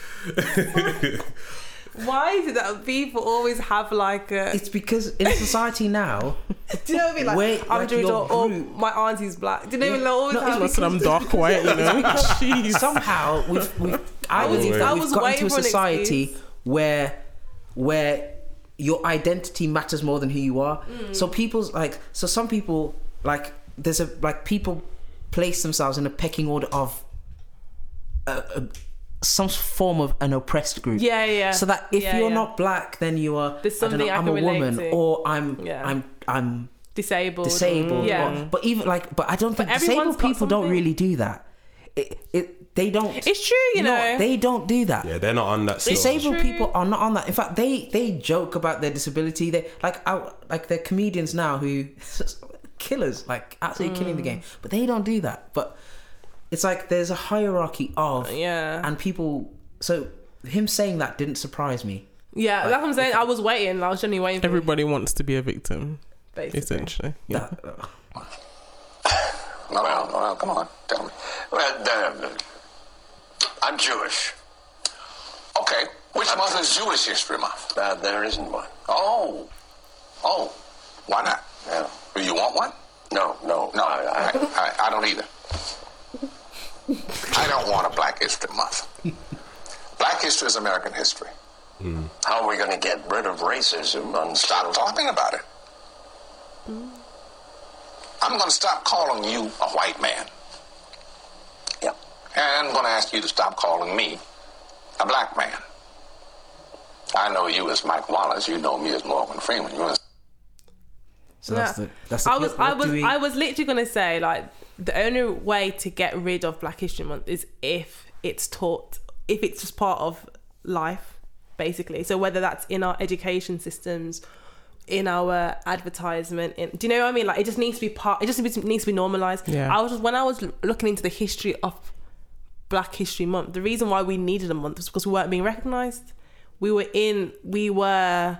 Why is it that people always have like a... It's because in society now, Do you know what I mean? Like, Wait, I'm like Jewish your or, or group- my auntie's black. Do you know what I mean? Like, always No, have Listen, I'm dark white, you know. Jeez. somehow we've, we've I was- believe I that was we've got waiting into a for an society excuse. where where your identity matters more than who you are. Mm. So people's like so some people like there's a like people place themselves in a pecking order of a, a, some form of an oppressed group. Yeah, yeah. So that if Yeah, you're yeah. not black, then you are. There's I don't know, something I I'm can a relate woman, to. or I'm Yeah. I'm I'm disabled. disabled. Yeah. or- but even like, but I don't think everyone's disabled got people don't something. really do that. It, it they don't. It's true, you no, know. they don't do that. Yeah, they're not on that stuff. Disabled true. people are not on that. In fact, they they joke about their disability. They like out like they're comedians now who killers, like absolutely killing the game. But they don't do that. But it's like there's a hierarchy of Yeah. and people. So him saying that didn't surprise me. Yeah, that's what I'm saying. I was waiting. I was genuinely waiting for it, Everybody wants to be a victim, basically. essentially. Yeah. That, uh, No, no, no, no, come on. Tell me. Well, uh, I'm Jewish. Okay. Which month is Jewish History Month? Uh, there isn't one. Oh. Oh. Why not? Yeah. Do you want one? No, no. No, I, I, I, I, I don't either. I don't want a Black History Month. Black history is American history. how are we going to get rid of racism? On Stop talking about it. I'm going to stop calling you a white man. Yeah. And I'm going to ask you to stop calling me a black man. I know you as Mike Wallace. You know me as Morgan Freeman. You understand? so that's Yeah. the that's the I was, clip. I What do was, we- I was literally gonna say like the only way to get rid of Black History Month is if it's taught, if it's just part of life, basically. So whether that's in our education systems, in our advertisement, in, do you know what I mean? Like it just needs to be part. It just needs to, needs to be normalized. Yeah. I was just, when I was looking into the history of Black History Month, the reason why we needed a month was because we weren't being recognised. We were in, we were,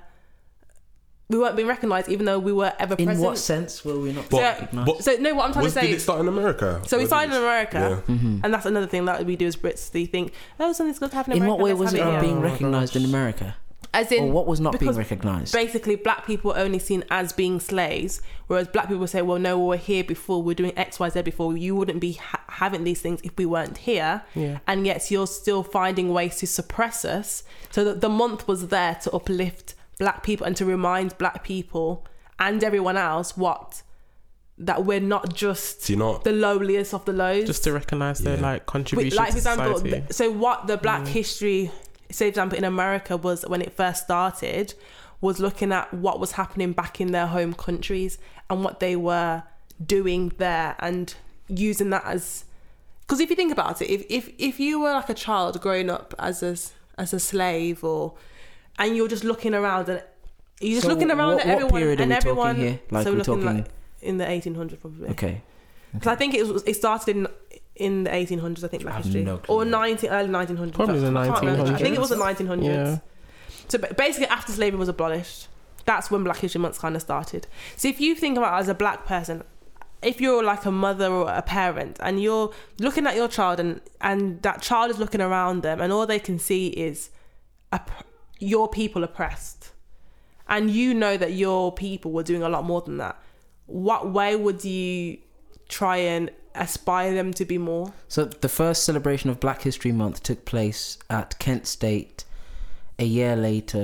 we weren't being recognised, even though we were ever in present. what sense were we not But- recognized? but- So no, what I'm trying Was, to say. did it start in America? So we Or started did in it- America, Yeah. and that's another thing that we do as Brits. They think, oh, something's good to happen in in America. what way let's was have it not here. being Oh my recognized in gosh. America? As in, Or what was not being because recognised? Basically, black people were only seen as being slaves, whereas black people say, well, no, we were here before, we we're doing X, Y, Z before. You wouldn't be ha- having these things if we weren't here. Yeah. And yet you're still finding ways to suppress us. So that the month was there to uplift black people and to remind black people and everyone else what that we're not just Do you know- the lowliest of the lows. Just to recognise their Yeah. like Wait, contribution like for to example, society. th- so what the Black History, say for example, in America was when it first started, was looking at what was happening back in their home countries and what they were doing there and using that as, because if you think about it, if if if you were like a child growing up as a as a slave or, and you're just looking around and you're just So looking around what- at what everyone period are and we talking everyone. here? Like so we're looking talking- like in the eighteen hundreds probably. Okay. Because I think it was it started in in the eighteen hundreds. I think Black I have history no clue. or nineteen early nineteen hundreds. Probably the I can't remember. I think it was the nineteen hundreds. Yeah. So ba- basically, after slavery was abolished, that's when Black History Month kind of started. So if you think about it as a black person, if you're like a mother or a parent and you're looking at your child and and that child is looking around them and all they can see is opp- your people oppressed, and you know that your people were doing a lot more than that, what way would you try and aspire them to be more? So the first celebration of Black History Month took place at Kent State a year later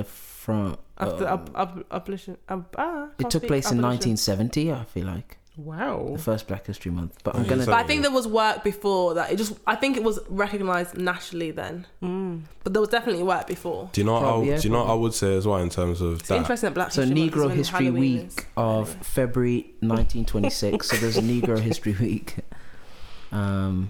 from. After uh, ab- ab- abolition. Ab- ah, it can't took speak. place in Abolition. nineteen seventy. I feel like Wow. the first Black History Month. But I'm Yeah, gonna. so- But I think there was work before that. It just, I think it was recognised nationally then. Mm. But there was definitely work before. Do you know what I, Probably, yeah, do you know what I would say as well in terms of It's that? interesting that Black So History Month is Negro when History Halloween Week is. of Anyway. February nineteen twenty-six. So there's a Negro History Week. Um,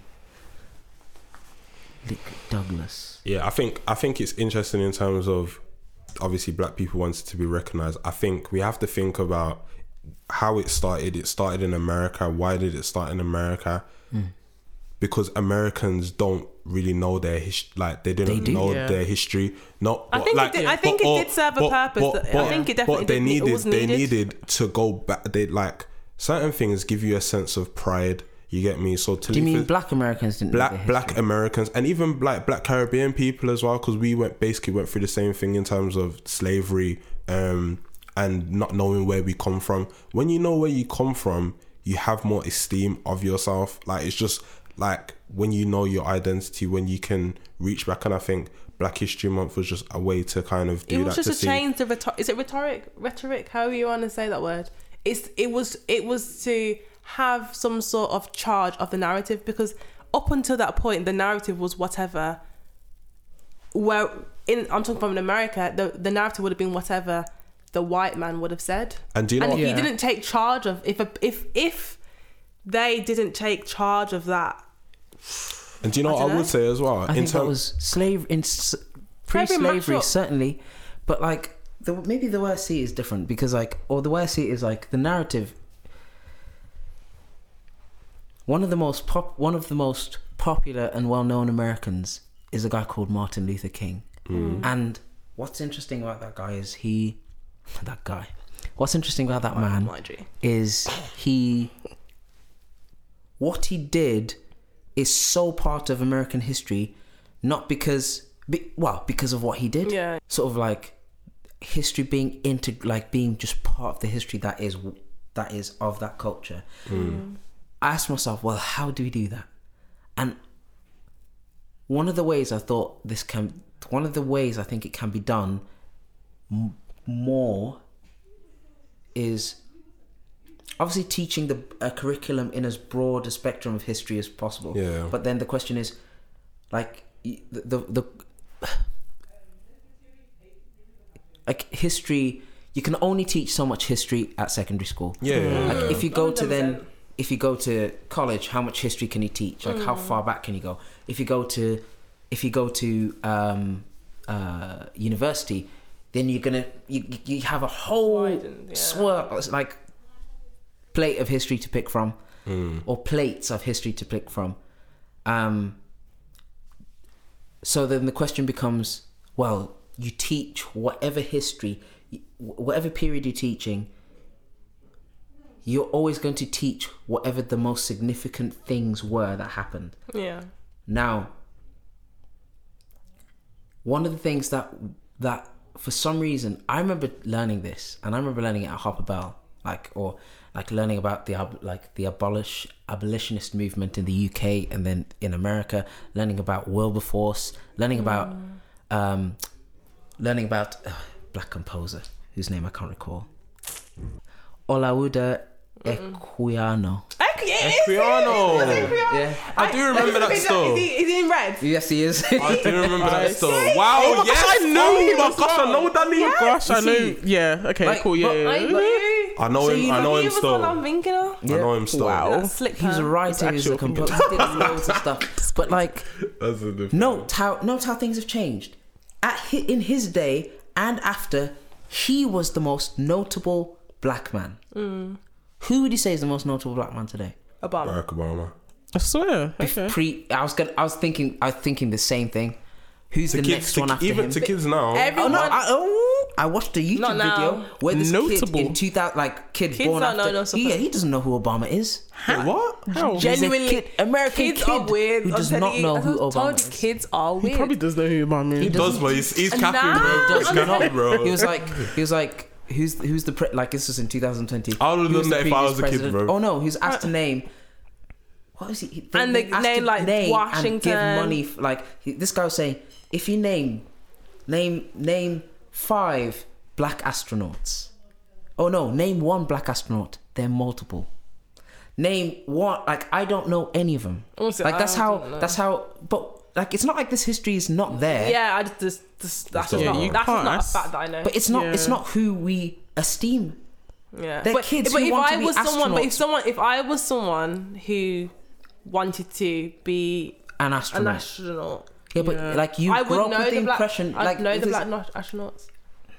Lick Douglas. Yeah, I think I think it's interesting in terms of obviously black people wanted to be recognized. I think we have to think about how it started. It started in America. Why did it start in America? Mm. Because Americans don't really know their history. Like they didn't They do. know Yeah. their history. Not I but, think it like, did- I think but- it did serve a but- purpose. But, That- I but- think it definitely But they did. It needed. was They needed. needed to go back. They like certain things give you a sense of pride. You get me? So to Do you leave mean it- Black Americans didn't know their black history? black Americans and even black black Caribbean people as well, because we went basically went through the same thing in terms of slavery um, and not knowing where we come from. When you know where you come from, you have more esteem of yourself. Like it's just like when you know your identity, when you can reach back. And I think Black History Month was just a way to kind of do It was that. just to a see. change to rhetor- is it rhetoric? Rhetoric? How you want to say that word? It's it was it was to have some sort of charge of the narrative, because up until that point the narrative was whatever. Where in I'm talking from in America, the the narrative would have been whatever the white man would have said. And do you know and what? if Yeah. he didn't take charge of if a, if if they didn't take charge of that, And do you know I what I, dunno. would say as well? I think that was slave in s- pre-slavery mashup. certainly, but like the maybe the way I see it is different, because like or the way I see it is like the narrative. One of the most pop, one of the most popular and well-known Americans is a guy called Martin Luther King. And what's interesting about that guy is he, that guy. What's interesting about that man my G. is he, what he did is so part of American history, not because, be, well, because of what he did. Yeah. Sort of like history being into, like being just part of the history that is that is of that culture. I asked myself, well, how do we do that? And one of the ways I thought this can, one of the ways I think it can be done m- more is obviously teaching the a curriculum in as broad a spectrum of history as possible. Yeah. But then the question is, like, y- the the, the like history, you can only teach so much history at secondary school. Yeah, yeah, Like yeah. if you go to then one hundred percent. if you go to college, how much history can you teach? Like how far back can you go? If you go to if you go to um, uh, university, then you're gonna you, you have a whole Widen, yeah. swirl, like plate of history to pick from, or plates of history to pick from. Um, so then the question becomes, well, you teach whatever history, whatever period you're teaching, you're always going to teach whatever the most significant things were that happened. Yeah. Now, one of the things that that for some reason I remember learning this, and I remember learning it at Hopper Bell, like or like learning about the ab- like the abolish abolitionist movement in the U K and then in America, learning about Wilberforce, learning about um, learning about uh, black composer whose name I can't recall, Olaudah Equiano. Equiano. Yeah. I do remember that still. Is he, is he in red? Yes, he is. I do remember that still. Wow, Oh my yes. gosh, I know Oh him my as gosh, I well. know Danny. Gosh, I You know. see? Yeah. Okay. Like, cool. but Yeah. I know you. I know So him. you I know He him was the still. one I'm thinking of. I know him still. Wow. That slick He was a hair. writer, he was a actual composer, he did loads of stuff. But like, That's a different. note how note how things have changed. At hi, in his day and after, he was the most notable black man. Who would you say is the most notable black man today? Obama. Barack Obama. I swear. Okay. Pre, I was gonna, I was thinking, I was thinking the same thing. Who's To the kids, next to, one after even him? to kids now. Oh Everyone. no! I, oh, I watched a YouTube Not now. video where this Notable. kid in two thousand, like kid Kids born don't know after, no stuff. yeah, he doesn't know who Obama is. Wait, what? How? There's a Genuinely, kid, American kids kid are weird. who I'm does telling not you, know I who told Obama you, is. kids are He weird. probably does know who Obama is. He does, but he's, he's And capping, now- bro. Does He's not. capping, bro. He was like, he was like, who's who's the pre- like this was in two thousand twenty. I would've Who was done the that if I previous was a kid, president? bro. Oh no, he was asked to name. What was he? he And they the asked name, to like, name and give Washington. money. f- Like he, this guy was saying, if you name, name, name five black astronauts. Oh no, name one black astronaut. There are multiple. Name one. Like I don't know any of them. Also, like that's I how. don't know. That's how. But like it's not like this history is not there. Yeah, I just, just, just that's just Yeah, not, you that's just not a can't. fact that I know. But it's not. Yeah. It's not who we esteem. yeah, they're but, kids but who if want I to be was someone, but if astronauts. someone, if I was someone who wanted to be An an astronaut. astronaut, yeah, but Yeah. like you I grow would up know with the the black. impression. I'd like know if the it's- black not- astronauts.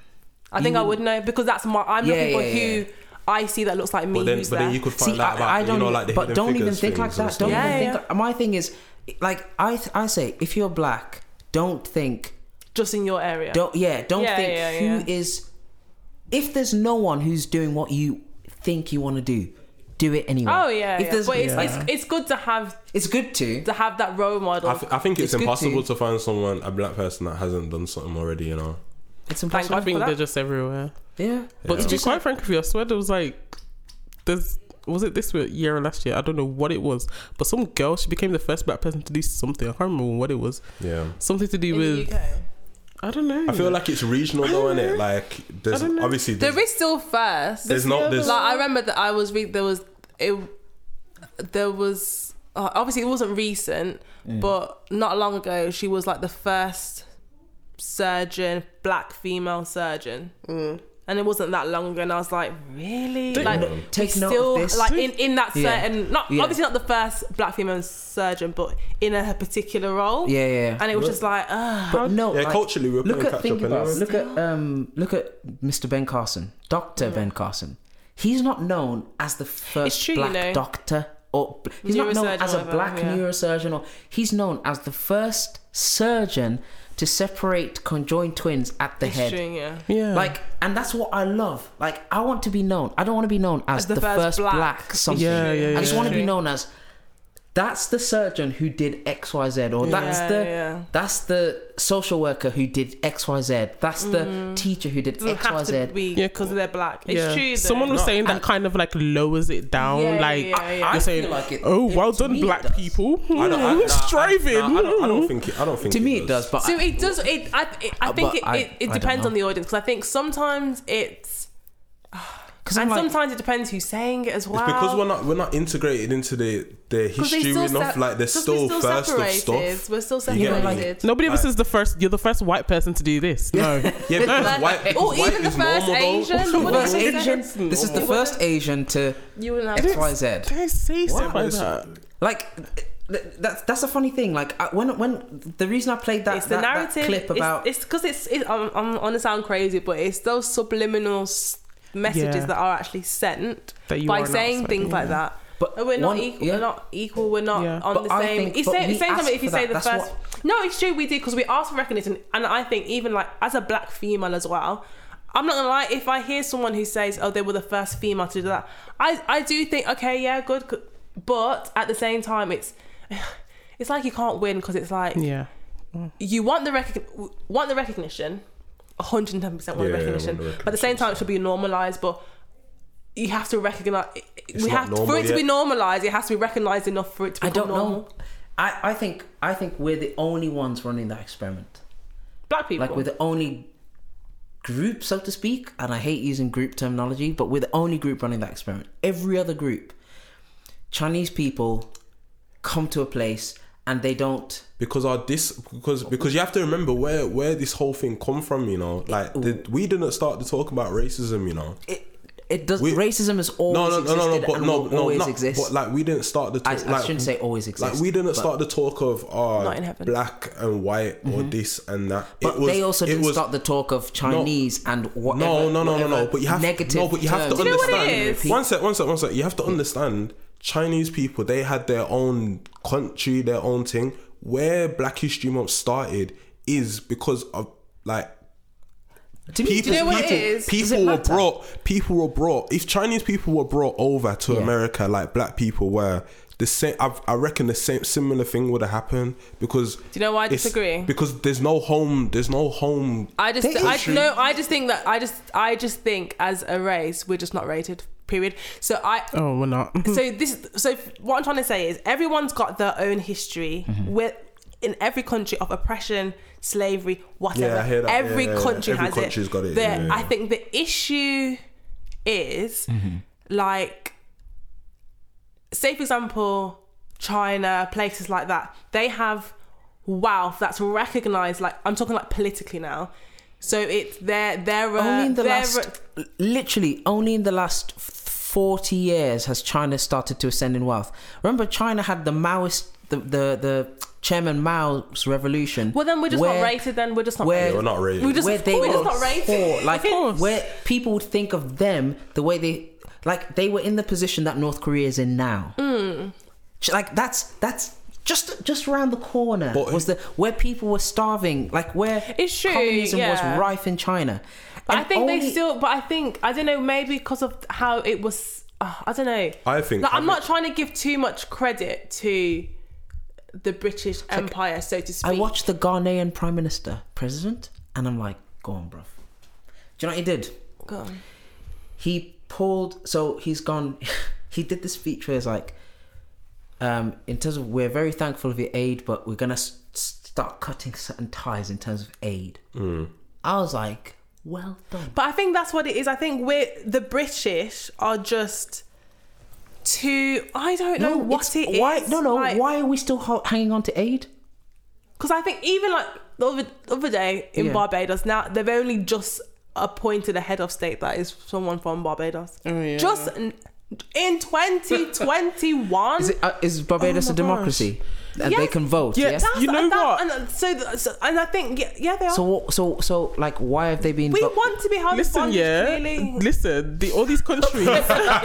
I think You I would- would know because that's my. I'm Yeah, looking for yeah, who yeah. I see that looks like me. But then, who's but there. then you could find See, out I, about I don't. you know even- like the but hidden don't even figures think like things and that. stuff. Don't Yeah, even yeah. think. Like, my thing is, like I, I say, if you're black, don't think. just in your area. Don't yeah. Don't Yeah, think yeah, who yeah. is. If there's no one who's doing what you think you want to do, do it anyway. Oh yeah, If yeah. there's- but it's, like, it's it's good to have it's good to. to have that role model. I, th- I think it's, It's good impossible to- to find someone, a black person that hasn't done something already. You know. It's Thank impossible. I think for they're that. just everywhere. Yeah. But Yeah. to be quite frank with you, I swear there was like, there's was it this year or last year? I don't know what it was, but some girl, she became the first black person to do something. I can't remember what it was. Yeah. Something to do in with the U K. I don't know. I feel like it's regional though, isn't it? Like there's I don't know. obviously there's, There is still first. there's not there's Like I remember that I was read there was it there was uh, obviously it wasn't recent, but not long ago she was like the first surgeon, black female surgeon. And it wasn't that long ago, and I was like, really? Take like, note- we take note of still, this. like in, in that Yeah. certain, not Yeah. obviously not the first black female surgeon, but in a particular role. Yeah, yeah. And it was just like, ah, But no, yeah like, culturally we're look playing at catch think up about anyway. look at um look at Mister Ben Carson, Doctor Ben Carson. He's not known as the first It's true, you black know. doctor, or he's not known Neurosurgeon as a or whatever, black yeah. neurosurgeon, or he's known as the first surgeon to separate conjoined twins at the it's head. true, yeah. yeah, Like, and that's what I love. Like, I want to be known. I don't want to be known as, As the the, first first, black. black, something. Yeah, yeah, I just yeah. want to be True. known as that's the surgeon who did X, Y, Z, or that's Yeah, the yeah. that's the social worker who did X, Y, Z. That's the teacher who did It doesn't X, Y, have Z. to be Yeah, because they're black. It's yeah. true. Though. Someone was No, saying that and- kind of like lowers it down. Yeah, like yeah, yeah. I you're saying, feel like it- oh, it- well to done, me it black does. people. I don't, I, nah, Striving. I, nah, I, don't, I don't think it, I don't think To it me, it does, but So it does. It. I. It, I Uh, think but it. I- it, it I don't depends know. on the audience because I think sometimes it's. because And I'm like, sometimes it depends who's saying it as well. it's because we're not we're not integrated into the the 'Cause they history still enough. se- like they're 'cause still, we're first of separated. stuff. We're still You get me? separated. Nobody ever Like- says the first. You're the first white person to do this. No. Yeah, because white, because or white even the is first normal Asian. though. What the first did you say? Asian. This is the It first wasn't- Asian to You wouldn't have. X, Y, Z. Don't say stuff like It's- that. Like th- that's that's a funny thing. Like I, when when the reason I played that, It's the that, that narrative. clip about It's because it's. It, I'm, I'm on to sound crazy, but it's those subliminal s- messages Yeah. that are actually sent That you by are not saying saying, things like yeah. that. But But we're not one- equal. yeah. We're not equal. We're not Yeah. on But the I same. think- it's but same, we same time asked if you for say that. the That's first. No, it's true. We did because we asked for recognition, and I think even like as a black female as well. I'm not gonna lie. If I hear someone who says, "Oh, they were the first female to do that," I I do think, okay, yeah, good. good. But at the same time, it's it's like you can't win because it's like Yeah. you want the rec- want the recognition, one hundred ten percent want Yeah, the yeah, recognition. want the But at the same time, it should be normalized. But you have to recognize. It's We not have to, normal for it to be yet. normalized. It has to be recognized enough for it to I become don't normal. know. I, I think I think we're the only ones running that experiment. Black people. Like we're the only group, so to speak, and I hate using group terminology, but we're the only group running that experiment. Every other group, Chinese people come to a place and they don't. because our this because because you have to remember where where this whole thing come from. You know, like the, we didn't start to talk about racism. You know, It it does. We- racism has always no, no, no, existed no, no, but and no, will no, always not, exist. But like we didn't start the I, talk, I like, shouldn't say always exist. like we didn't but- start the talk of uh, Not in heaven. black and white or this and that. But it was, they also it didn't was, start the talk of Chinese and whatever. No, no, no, no, no. whatever But you have negative no, but you have to terms you know what it understand. is? One sec, one sec, one sec. You have to understand. Chinese people, they had their own country, their own thing. Where Black History Month started is because of like To me, people. you know what it people, is? Does it people were matter? brought. People were brought. If Chinese people were brought over to Yeah. America, like Black people were. The same, I've, I reckon the same similar thing would have happened because. Do you know why I disagree? Because there's no home. There's no home. I just, They- I no, I just think that I just, I just think as a race we're just not rated. Period. So I, Oh, we're not. so this, so what I'm trying to say is everyone's got their own history Mm-hmm. with in every country of oppression, slavery, whatever. Yeah, I hear that. Every Yeah, yeah, country every has country's it. got it, The- yeah, yeah. I think the issue is like, say for example, China, places like that, they have wealth that's recognized. Like, I'm talking like politically now. So it's their their uh, Only in the their, last, literally, only in the last forty years has China started to ascend in wealth. Remember, China had the Maoist, the the, the Chairman Mao's revolution. Well, then we're just where- not rated. Then we're just not. where- rated. We're not rated. We're just, where they we're just were not rated. for, like, course. where people would think of them the way they, like, they were in the position that North Korea is in now. Mm. Like, that's that's just just around the corner. But- was the where people were starving, like where It's true, communism yeah. was rife in China. But I And think they only- still. But I think I don't know. Maybe because of how it was. Uh, I don't know. I think Like, I'm having- not trying to give too much credit to the British Empire, so to speak. I watched the Ghanaian Prime Minister, President, and I'm like, go on, bruv. Do you know what he did? Go on. He pulled, so he's gone, he did this speech where it's like, um, in terms of, we're very thankful of your aid, but we're going to s- start cutting certain ties in terms of aid. I was like, well done. But I think that's what it is. I think we're the British are just too. I don't know what it's- it is. why, No, no, like, why are we still ho- hanging on to aid? Because I think even like the other, the other day in Yeah. Barbados, now they've only just appointed a head of state that is someone from Barbados. Oh, yeah. Just in, in twenty twenty-one. Is, it, uh, is Barbados Oh a my democracy? And they Yes. can vote, Yeah. yeah? That's- You know that- what? And so, so, and I think yeah, yeah they are. So, so, so, like, why have they been... we vo- want to be held Listen, bondage, yeah. clearly. Listen, the, all these countries. no,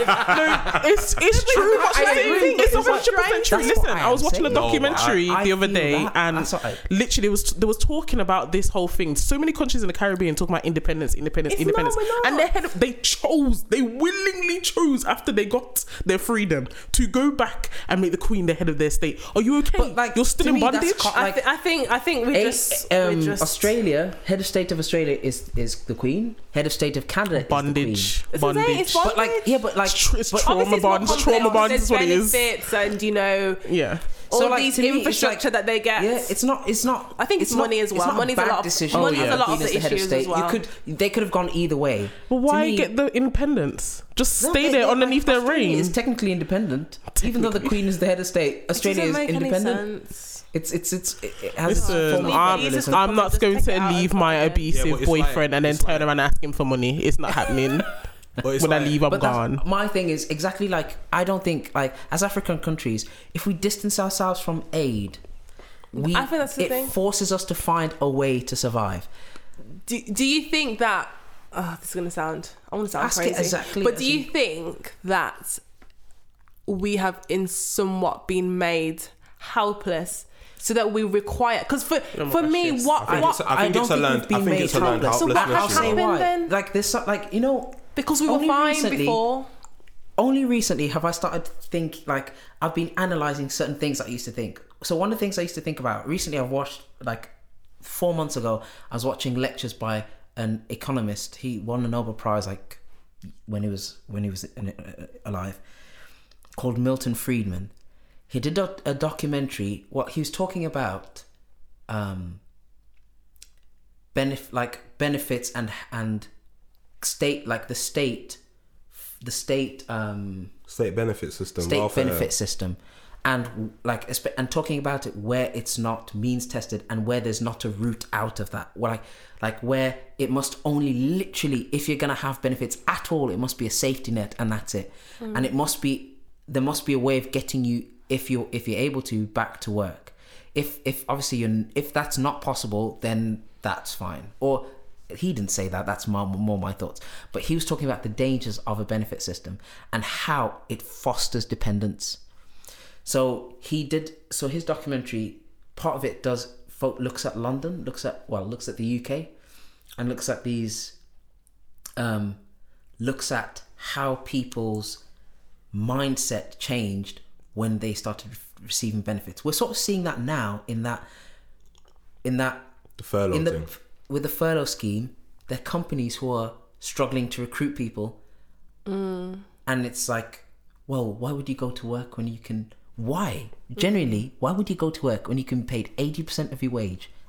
it's it's true. I- Much I the same agree. thing. It's It's one hundred percent like- true. that's Listen, what I I was am watching a saying. documentary No, I- I the other feel day, that. and That's what I- literally, it was they was talking about this whole thing. So many countries in the Caribbean talking about independence, independence, It's independence, not, we're not. and they had they chose, they willingly chose after they got their freedom to go back and make the Queen the head of their state. Are you okay? But, like, You're still to in me, that's bondage. co- I, like- th- I think I think we A- just um, we're just Australia, head of state of Australia is is the Queen. Head of state of Canada is Bondage, It's the same, bondage. it's the Queen. But like, yeah, but like, It's tr- it's but trauma obviously it's more bonds, complex. trauma bonds There's is what it is. benefits and you know Yeah. all So, like, these to me, it's infrastructure like- that they get. yeah, it's not. It's not. I think it's not- money as well. It's not Money's a a bad lot of- decision. money's to a have lot the of Queen the as the head of issues state. as well. You could. They could have gone either way. But To why me- get the independence? Just No, stay they- there they- underneath like, their Australia reign. is technically independent, even though the Queen is the head of state. It Australia doesn't is make any independent. sense. It's it's it's it it has a Listen, form of I'm, Jesus, federalism. I'm Just not going take to it out leave and my fuck it. abusive Yeah, but it's boyfriend like- and then it's turn like- around and ask him for money. It's not happening. But it's When I like- leave, I'm But that's- gone. my thing is exactly like I don't think like as African countries, if we distance ourselves from aid, we I think that's the it thing. forces us to find a way to survive. Do, do you think that oh, this is going to sound I want to sound Ask it crazy exactly but as do you you- think that we have in somewhat been made helpless so that we require because for for me gosh, yes. what I think what it's, I think don't it's a think learned. we've been I think made it's a learned helpless. So what helplessness. has you know? happened? Why? then? Like this, like you know, because we were only fine recently- before only recently have I started to think like I've been analyzing certain things I used to think. So one of the things I used to think about recently, I've watched like four months ago. I was watching lectures by an economist. He won a Nobel Prize like when he was when he was in, uh, alive, called Milton Friedman. He did a, a documentary. What he was talking about, um, benef- like benefits and and state like the state. The state um, State benefit system. state welfare. benefit system, and like espe- and talking about it where it's not means tested and where there's not a route out of that. Where like like where it must only literally, if you're gonna have benefits at all, it must be a safety net and that's it. And it must be there must be a way of getting you if you if you're able to back to work. If if obviously you if that's not possible, then that's fine. Or he didn't say that, that's more, more my thoughts, but he was talking about the dangers of a benefit system and how it fosters dependence. So he did so his documentary, part of it does fo- looks at London, looks at well looks at the U K and looks at these um looks at how people's mindset changed when they started receiving benefits. We're sort of seeing that now in that in that The furlough in the thing. with the furlough scheme, there are companies who are struggling to recruit people, and it's like, well, why would you go to work when you can? Why genuinely? Why would you go to work when you can be paid eighty percent of your wage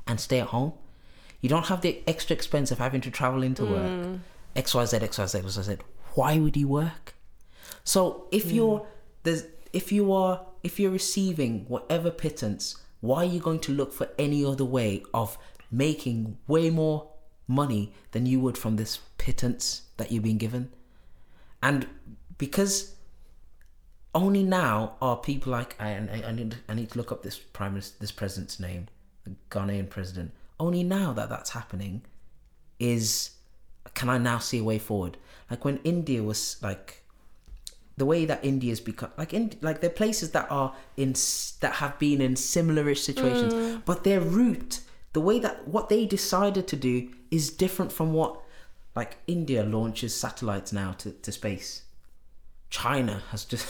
and stay at home. You don't have the extra expense of having to travel into Mm. work. X Y Z, X Y Z, X Y Z. Why would you work? So if you're there's if you are if you're receiving whatever pittance, why are you going to look for any other way of making way more money than you would from this pittance that you've been given? And because only now are people like I, I, I need I need to look up this prime minister, this president's name, the Ghanaian president. Only now that that's happening is can I now see a way forward? Like when India was like the way that India's become like in like there are places that are in that have been in similar-ish situations, Mm. but their route, the way that what they decided to do is different from what like India launches satellites now to, to space. China has just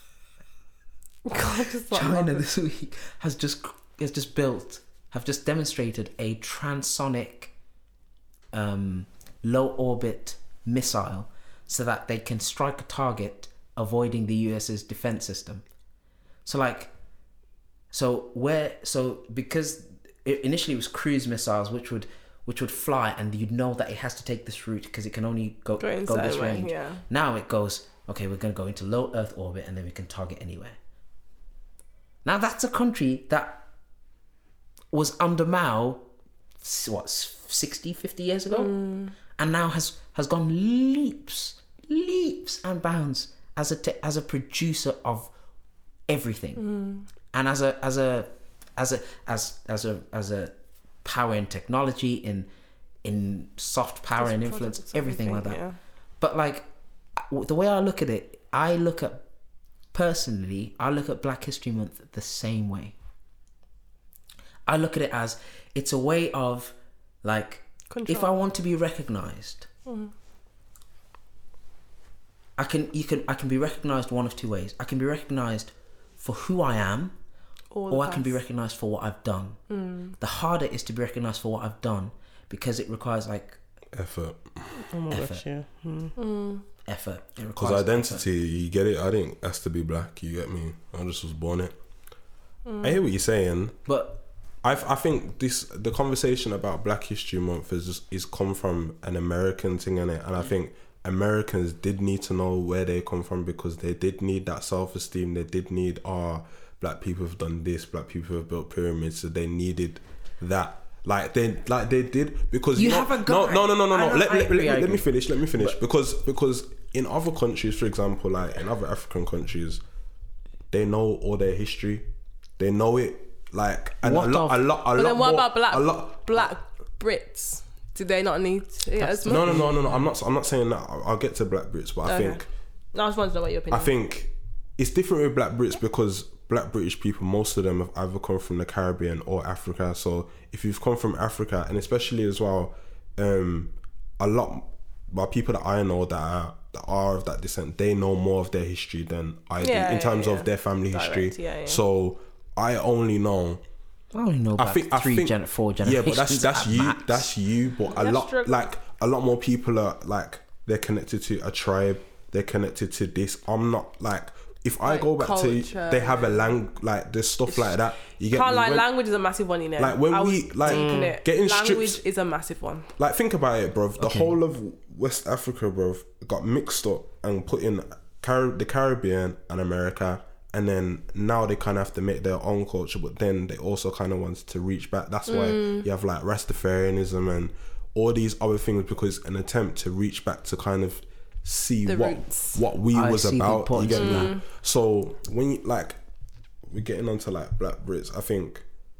God, just like China love it. this week has just has just built have just demonstrated a transonic um, low orbit missile so that they can strike a target avoiding the U S's defense system. So like so where so because it, initially it was cruise missiles which would which would fly and you'd know that it has to take this route because it can only go Go in go this certain way, range. yeah. Now it goes, okay, we're going to go into low Earth orbit and then we can target anywhere. Now that's a country that was under Mao, what, sixty, fifty years ago? Mm. And now has, has gone leaps, leaps and bounds as a, te- as a producer of everything. Mm. And as a, as a, as a, as, as a, as a power in technology, in, in soft power Just and influence, products, everything like that. everything, yeah. But like, the way I look at it, I look at, personally, I look at Black History Month the same way. I look at it as, it's a way of, like, Control. if I want to be recognised, Mm. I can, you can, I can be recognised one of two ways. I can be recognised for who I am, Or, the or I can be past. recognised for what I've done. Mm. The harder is to be recognised for what I've done because it requires, like, Effort. Oh my Effort. gosh, yeah. Mm. Mm. effort. It Because requires identity, you get it. I didn't ask to be black. You get me. I just was born it. Mm. I hear what you're saying. But I I think this the conversation about Black History Month is just, is come from an American thing in it, and I think Americans did need to know where they come from because they did need that self esteem. They did need ah, black people have done this. Black people have built pyramids, so they needed that. Like they like they did because You know, have a no guy. no no no no I no. know, Let, I let, agree, let, I let me agree. finish. Let me finish because because in other countries, for example, like in other African countries, they know all their history. They know it like and What a lot of- a lot a But lot then what more, about black a lot. black Brits? Do they not need it as much? No no no no no. I'm not I'm not saying that. I'll, I'll get to Black Brits, but I Okay. think No, I just wanted to know what your opinion. I think it's different with Black Brits because Black British people, most of them have either come from the Caribbean or Africa. So if you've come from Africa, and especially as well, um, a lot, well, people that I know that are, that are of that descent, they know more of their history than I do Yeah, in yeah, terms yeah. of their family Direct, history. yeah, yeah. So I only know. I only know about I think I three, think gen- four yeah, generations. but that's that's at you. max. That's you. But a That's lot struggle. like a lot more people are like they're connected to a tribe. They're connected to this. I'm not like. If I Like go back to, culture. they have a lang like there's stuff like that. You get Can't me? like When- language is a massive one, you know. Like, when I was we, like, deep in mm, it. getting language stripped- is a massive one. like think about it, bro. The Okay. whole of West Africa, bro, got mixed up and put in Car- the Caribbean and America, and then now they kind of have to make their own culture. But then they also kind of want to reach back. That's why Mm. you have like Rastafarianism and all these other things because an attempt to reach back to kind of see The what roots. what we I was see the about. You importance get of me? that. So when you like, we're getting onto like Black Brits. I think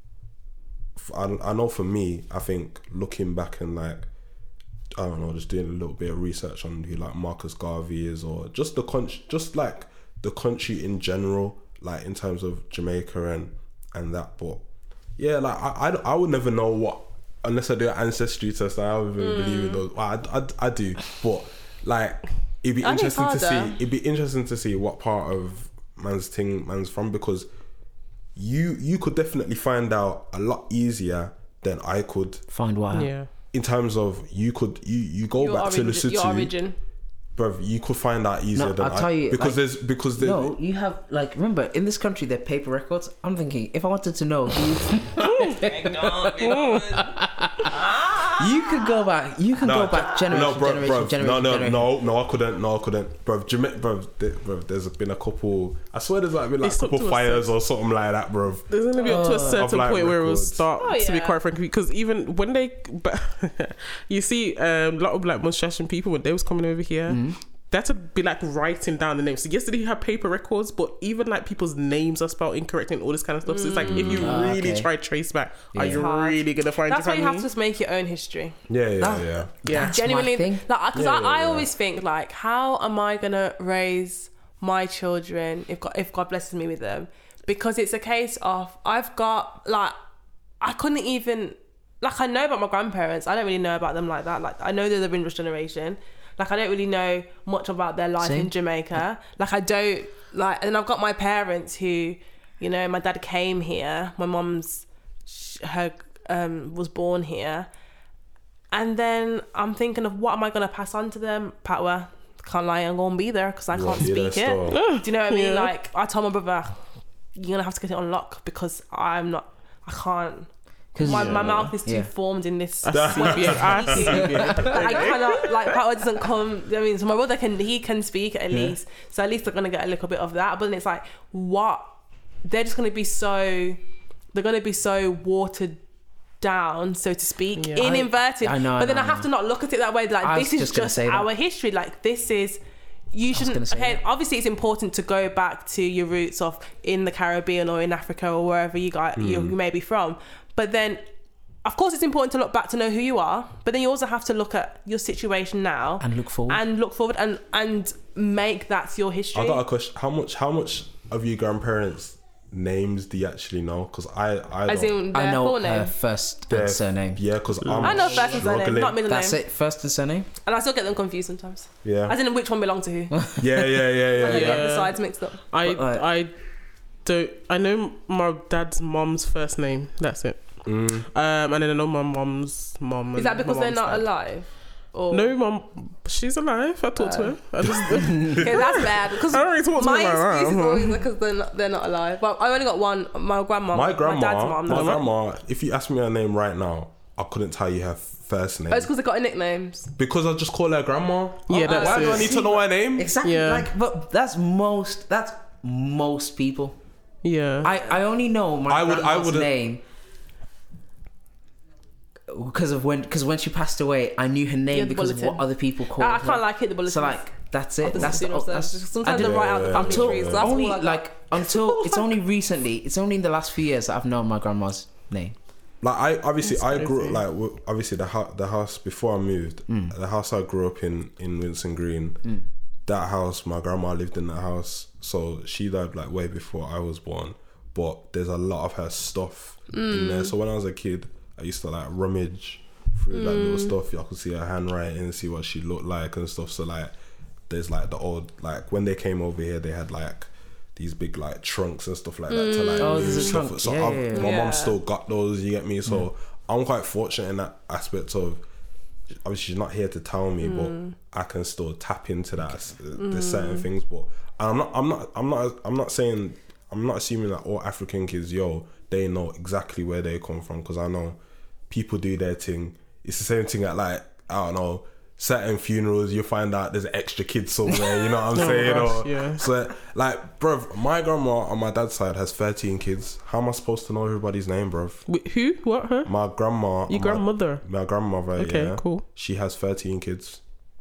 f- I, I know for me, I think looking back and like I don't know, just doing a little bit of research on who like Marcus Garvey is, or just the country, just like the country in general, like in terms of Jamaica and and that. But yeah, like I I, I would never know what unless I do an ancestry test. I don't even believe in those. Well, I, I I do, but like it'd be I think it's interesting to see. harder. It'd be interesting to see what part of man's thing man's from because you you could definitely find out a lot easier than I could Find what out. Yeah. in terms of you could you you go Your back to origin, Lesotho your origin. bruv, you could find that easier No, than I'll tell I, you, because like, there's because there's No, you have like remember in this country they're paper records. I'm thinking if I wanted to know who you could go back you can go back generation no, bro, generation bro, generation no, no, generation. no, no, I couldn't, no, I couldn't, bro. Jama- bro, th- bro, there's been a couple. I swear, there's like been like It's a up couple to a fires or something like that, bro. There's going to be up to a certain Of, like, point where it will records. start, Oh, to be yeah. quite frankly, because even when they, but you see um, a lot of like Mustache people, when they was coming over here, Mm-hmm. they had to be like writing down the names. So yesterday you had paper records, but even like people's names are spelled incorrect and all this kind of stuff. So it's like if you Ah, really okay. try to trace back, are Yeah. you Hard. really going to find That's your why you family? have to just make your own history. Yeah, yeah, Ah. yeah. Yeah. That's Genuinely, my thing. like, because Yeah, I, yeah, I yeah. always think like, how am I gonna raise my children if God, if God blesses me with them? Because it's a case of I've got like, I couldn't even like I know about my grandparents. I don't really know about them like that. Like I know they're the Windrush generation. Like I don't really know much about their life Same. in Jamaica. Like I don't like, and I've got my parents who, you know, my dad came here. My mum's sh- her um was born here. And then I'm thinking of what am I going to pass on to them? Patwa, can't lie, I'm going to be there because I You can't wanna be there speak it. still. Do you know what I mean? Yeah. Like, I told my brother, you're going to have to get it on lock because I'm not, I can't. 'Cause- My, my mouth is too Yeah. formed in this. I see it. I see it. I cannot, like, Patwa doesn't come, I mean, so my brother can, he can speak at least. So at least they're going to get a little bit of that. But then it's like, what? They're just going to be so, they're going to be so watered down, so to speak, Yeah. in I- inverted. I know, I but then know, I I have know. to not look at it that way. Like, I this was is just gonna just say that. our history. Like, this is, you shouldn't, gonna say okay, that. obviously it's important to go back to your roots of in the Caribbean or in Africa or wherever you got, you, Hmm. you may be from. But then, of course, it's important to look back to know who you are, but then you also have to look at your situation now And look forward. and look forward and and make that your history. I got a question. How much? How much of your grandparents' names do you actually know? Because I, I As don't. in their I know full her name. first Their- and surname. Yeah, because I'm. I know first and surname, struggling. not middle That's name. it. First and surname. And I still get them confused sometimes. Yeah. As in which one belonged to who. Yeah, yeah, yeah, yeah, I get yeah. the sides mixed up. I, But, like- I don't, I know my dad's mom's first name. That's it. Mm. Um, and then I know my mom's mom. Is that because they're not alive? alive? Or No, mom, she's alive. I talked to her. I just, okay, that's bad. Because I don't really talk to my her like excuse is that. always because they're not, they're not alive. Well, I only got one. My grandma. My grandma, My dad's mom. my that's it. grandma. If you ask me her name right now, I couldn't tell you her first name Oh, it's because they got nicknames. because I just call her grandma. Yeah, that's Why do I it. need to know her name? Exactly. Yeah. Like, but that's most. That's most people. yeah. I, I only know my I would- I grandma's wouldn't- name because of when because when she passed away, I knew her name Yeah, the because of bulletin. what other people called I her. can't like it. The bulletins. So like that's it. Of the That's the, funeral that's, services. I Sometimes they didn't- write out the family until trees. That's only all I got. like until it's only recently. It's only in the last few years that I've known my grandma's name. Like I obviously That's I grew crazy. like w- obviously the house the house before I moved Mm. the house I grew up in in Winson Green, that house my grandma lived in that house, so she died like way before I was born, but there's a lot of her stuff in there. So when I was a kid I used to like rummage through that little stuff. I could see her handwriting, see what she looked like and stuff. So like there's like the old like when they came over here they had like these big like trunks and stuff like that to like Oh, move there's a stuff. trunk. So Yeah, I've, yeah, yeah. my Yeah. mom still got those, you get me? So I'm quite fortunate in that aspect of obviously she's not here to tell me, but I can still tap into that. There's certain things, but I'm not I'm not I'm not I'm not saying I'm not assuming that all African kids, yo, they know exactly where they come from, because I know people do their thing. It's the same thing at like, I don't know, certain funerals, you find out there's extra kids somewhere, you know what I'm Oh, saying? gosh, Or, yeah. So like, bruv, my grandma on my dad's side has thirteen kids. How am I supposed to know everybody's name, bruv? Wait, who? What? Her? My grandma. Your my- grandmother? My, grandmother, Okay, yeah. cool. She has thirteen kids.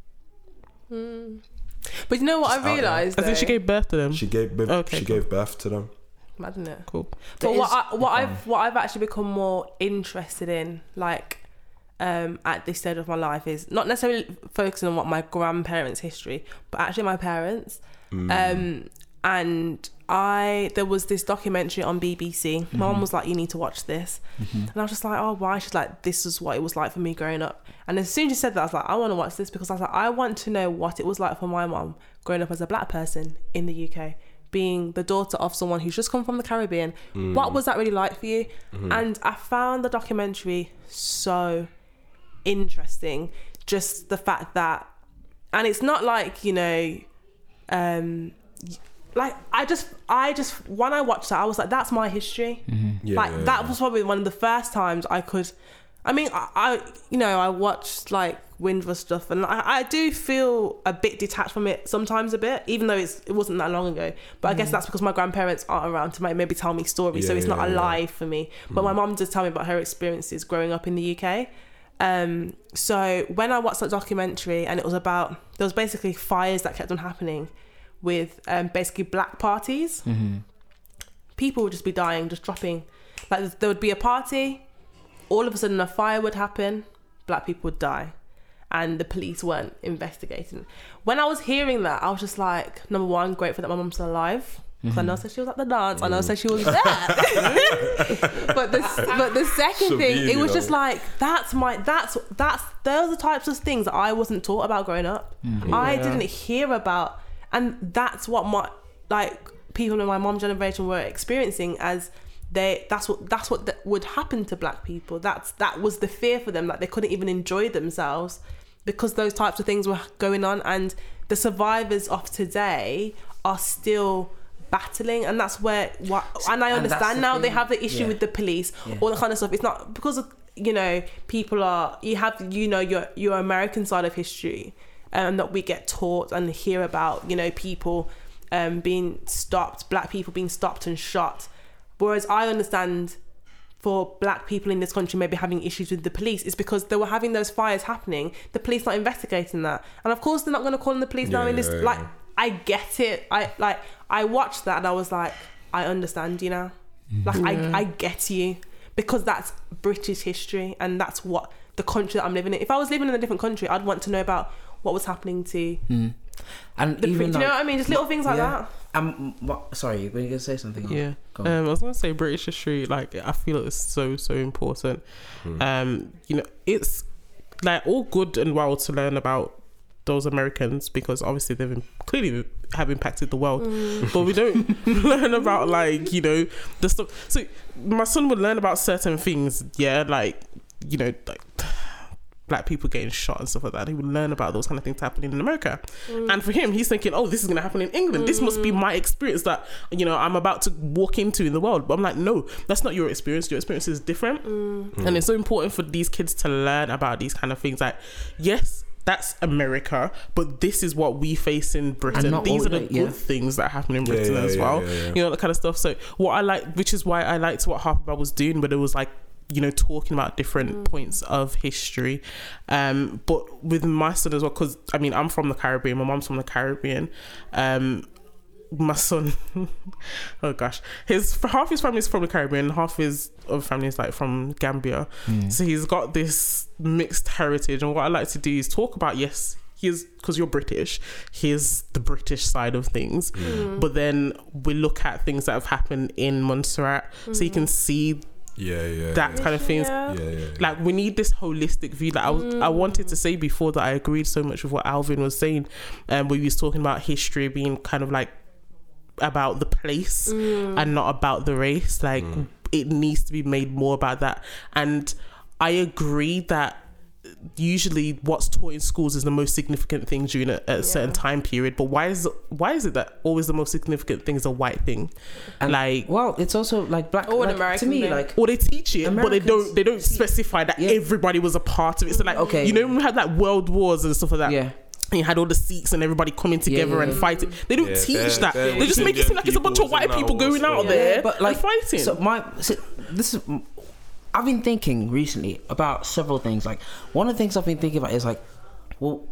But you know what Just out I there. realised? I think she though? gave birth to them. She gave birth, Okay, she cool. gave birth to them. Mad, isn't it? Cool. But There what is- I, what okay. I've what I've actually become more interested in, like, um, at this stage of my life, is not necessarily focusing on what my grandparents' history, but actually my parents. Um, and I there was this documentary on B B C. My mum was like, "You need to watch this," and I was just like, "Oh, why?" She's like, "This is what it was like for me growing up." And as soon as she said that, I was like, "I want to watch this," because I was like, "I want to know what it was like for my mum growing up as a black person in the U K." Being the daughter of someone who's just come from the Caribbean, what was that really like for you? And I found the documentary so interesting. Just the fact that, and it's not like, you know, um, like I just, I just when I watched that, I was like, that's my history. Mm-hmm. Yeah, like yeah, that yeah. was probably one of the first times I could. I mean, I, I you know, I watched like Windrush stuff, and I, I do feel a bit detached from it sometimes, a bit, even though it's it wasn't that long ago. But I guess that's because my grandparents aren't around to maybe tell me stories, Yeah, so it's yeah, not yeah. alive for me. But my mum does tell me about her experiences growing up in the U K. Um, so when I watched that documentary, and it was about, there was basically fires that kept on happening with um, basically black parties. Mm-hmm. People would just be dying, just dropping. Like there would be a party, all of a sudden a fire would happen, black people would die, and the police weren't investigating. When I was hearing that, I was just like, number one, grateful that my mum's still alive. Because Mm-hmm. I know said she was at the dance. I know said she was there. but the but the second So thing, easy, it was though. just like that's my that's that's those are the types of things that I wasn't taught about growing up. Mm-hmm. I didn't hear about, and that's what my like people in my mom's generation were experiencing as they. That's what that's what th- would happen to black people. That's that was the fear for them, that they couldn't even enjoy themselves because those types of things were going on, and the survivors of today are still battling, and that's where what and I And that's understand the now thing. they have the issue Yeah. with the police, Yeah. all that kind of stuff. It's not because of, you know, people are you have you know your your American side of history, um, that we get taught and hear about, you know, people um being stopped, black people being stopped and shot, whereas I understand for black people in this country maybe having issues with the police is because they were having those fires happening, the police not investigating that, and of course they're not going to call in the police now Yeah, in this yeah, like yeah. I get it. I like I watched that and I was like, I understand you now. Like Yeah. I I get you, because that's British history and that's what the country that I'm living in. If I was living in a different country, I'd want to know about what was happening to Mm. And the. even Do you know what I mean? Just little things like yeah. that. Um, what, sorry, you're going to say something. Yeah, Go on. um, I was gonna say British history. Like, I feel it's so so important. Um, you know, it's like all good and well to learn about those Americans because obviously they've clearly have impacted the world, but we don't learn about like, you know, the stuff. So my son would learn about certain things. Yeah, like, you know, like black people getting shot and stuff like that. He would learn about those kind of things happening in America. And for him, he's thinking, oh, this is going to happen in England. This must be my experience that, you know, I'm about to walk into in the world. But I'm like, no, that's not your experience. Your experience is different. And it's so important for these kids to learn about these kind of things. Like, yes, that's America, but this is what we face in Britain. not These all are the the- good yeah. things that happen in Britain yeah, as yeah, well. yeah, yeah. You know, that kind of stuff. So what I like, which is why I liked what Harper Bell was doing, but it was like, you know, talking about different points of history. Um, but with my son as well, because I mean, I'm from the Caribbean, my mom's from the Caribbean. Um, my son, oh gosh, his half his family is from the Caribbean, half his other family is like from Gambia. So he's got this mixed heritage, and what I like to do is talk about, yes, here's, because you're British, here's the British side of things, but then we look at things that have happened in Montserrat, so you can see Yeah, yeah. that yeah. kind of things. Yeah. Yeah, yeah, yeah. Like, we need this holistic view. Like I, was, I wanted to say before that I agreed so much with what Alvin was saying, um, where he was talking about history being kind of like about the place and not about the race. Like, it needs to be made more about that. And I agree that usually what's taught in schools is the most significant thing during a, a certain time period, but why is why is it that always the most significant thing is a white thing? And, like, well, it's also like black. Or an like, American to me, thing. like or they teach it, but they Americans- don't. They don't specify that Yeah. everybody was a part of it. So, like, Okay. you know, when we had like world wars and stuff like that. yeah. And you had all the Sikhs and everybody coming together yeah, and yeah. fighting. They don't Yeah, teach they're- that. they're They just make it seem like it's a bunch of Indian white people peoples going and out all. there Yeah, but like and fighting. So my so this is I've been thinking recently about several things. Like, one of the things I've been thinking about is like, well,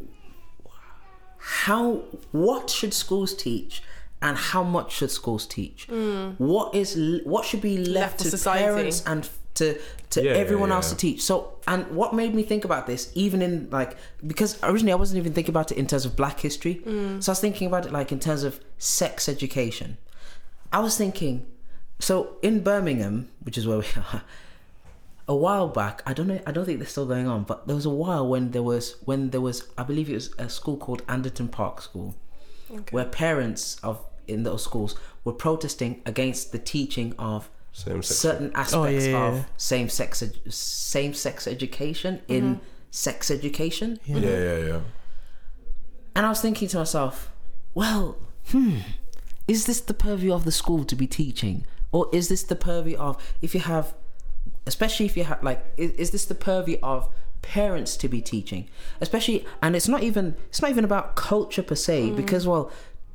how what should schools teach, and how much should schools teach? What is what should be left, Left to to society. parents and to to Yeah, everyone yeah, else yeah. to teach? So, and what made me think about this, even in like, because originally I wasn't even thinking about it in terms of Black history. So I was thinking about it like in terms of sex education. I was thinking, so in Birmingham, which is where we are, a while back, I don't know, I don't think they're still going on, but there was a while when there was, when there was, I believe it was a school called Anderton Park School, where parents of in those schools were protesting against the teaching of Same-sex. certain aspects Oh, yeah, yeah, of yeah. same-sex edu- same-sex education in sex education. Yeah, yeah, yeah. And I was thinking to myself, well, hmm, is this the purview of the school to be teaching? Or is this the purview of, if you have, especially if you have, like, is, is this the purview of parents to be teaching? Especially, and it's not even, it's not even about culture per se, mm. because, well,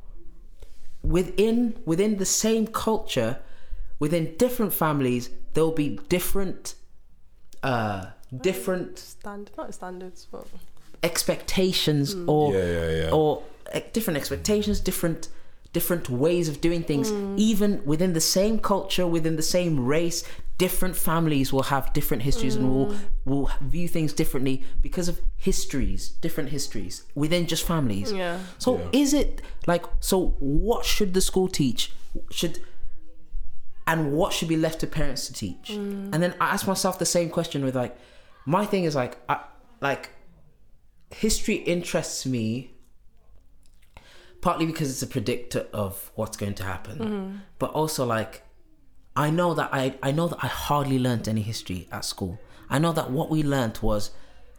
within within the same culture, within different families, there'll be different, uh, different... Stand, not standards, but... expectations mm. or yeah, yeah, yeah. or uh, different expectations, different different ways of doing things. Mm. Even within the same culture, within the same race, different families will have different histories mm. and will will view things differently because of histories, different histories within just families. Yeah. So yeah. is it like, so what should the school teach? Should and what should be left to parents to teach? Mm. And then I ask myself the same question with, like, my thing is like I like history interests me partly because it's a predictor of what's going to happen, mm-hmm. but also, like, I know that I, I know that I hardly learnt any history at school. I know that what we learnt was,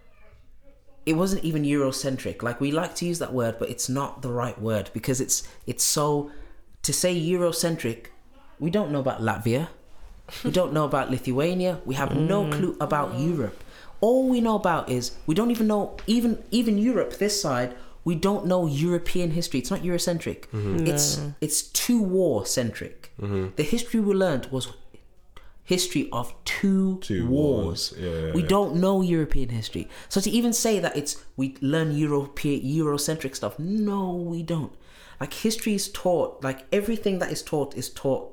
it wasn't even Eurocentric. Like, we like to use that word, but it's not the right word, because it's it's so, to say Eurocentric, we don't know about Latvia, we don't know about Lithuania, we have mm. no clue about mm. Europe. All we know about is, we don't even know, even even Europe, this side, we don't know European history. It's not Eurocentric. Mm-hmm. It's no. it's two war centric. Mm-hmm. The history we learned was history of two, two wars. wars. Yeah, yeah, we yeah. don't know European history. So to even say that it's we learn European Eurocentric stuff, no, we don't. Like, history is taught, like, everything that is taught is taught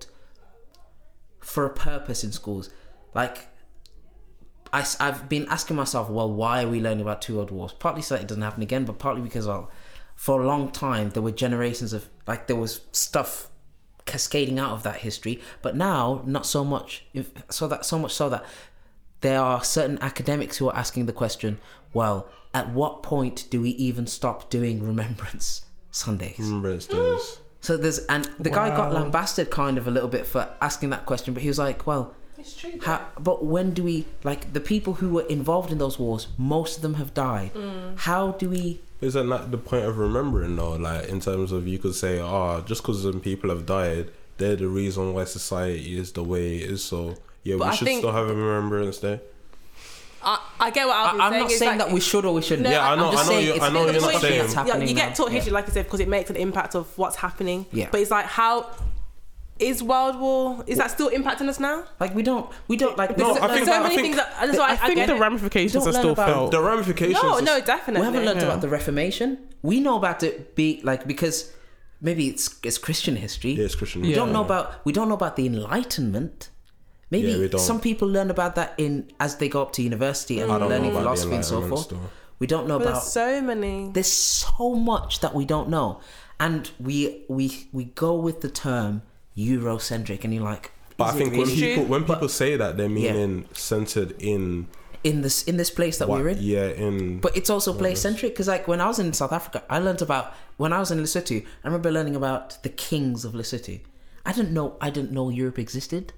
for a purpose in schools. Like, I, I've been asking myself, well, why are we learning about two world wars? Partly so that it doesn't happen again, but partly because, well, for a long time there were generations of, like, there was stuff cascading out of that history, but now not so much. If, so that so much so that there are certain academics who are asking the question, well, at what point do we even stop doing Remembrance Sundays? Remembrance Days. So there's, and the wow. guy got lambasted kind of a little bit for asking that question, but he was like, well, it's true. How, but when do we, like, the people who were involved in those wars, most of them have died. Mm. How do we... Isn't that the point of remembering, though? Like, in terms of, you could say, oh, just because some people have died, they're the reason why society is the way it is. So, yeah, but we I should still have a Remembrance Day. I, I get what Alvin's I, I'm saying. not saying like, that we should or we shouldn't. No, yeah, I know, I know, you, I know you're not saying. Yeah, you get taught now. history, yeah. like I said, because it makes an impact of what's happening. Yeah. But it's like, how... Is World War, is that still impacting us now? Like, we don't, we don't, like... No, there's, I think... there's so I many think, things that... That's why I, I think get the it. ramifications are still felt. The ramifications... No, no, definitely. We haven't learned yeah. about the Reformation. We know about it, be like, because maybe it's it's Christian history. Yeah, it's Christian We history. don't know about, we don't know about the Enlightenment. Maybe yeah, we don't. some people learn about that in as they go up to university and mm. learning philosophy and so forth. Still. We don't know but about... There's so many. There's so much that we don't know. And we we we go with the term Eurocentric, and you're like... But I think really? when people when people but, say that, they're meaning yeah. centered in in this in this place that what, we're in. Yeah, in. But it's also place centric, because, like, when I was in South Africa, I learned about, when I was in Lesotho, I remember learning about the kings of Lesotho. I didn't know I didn't know Europe existed.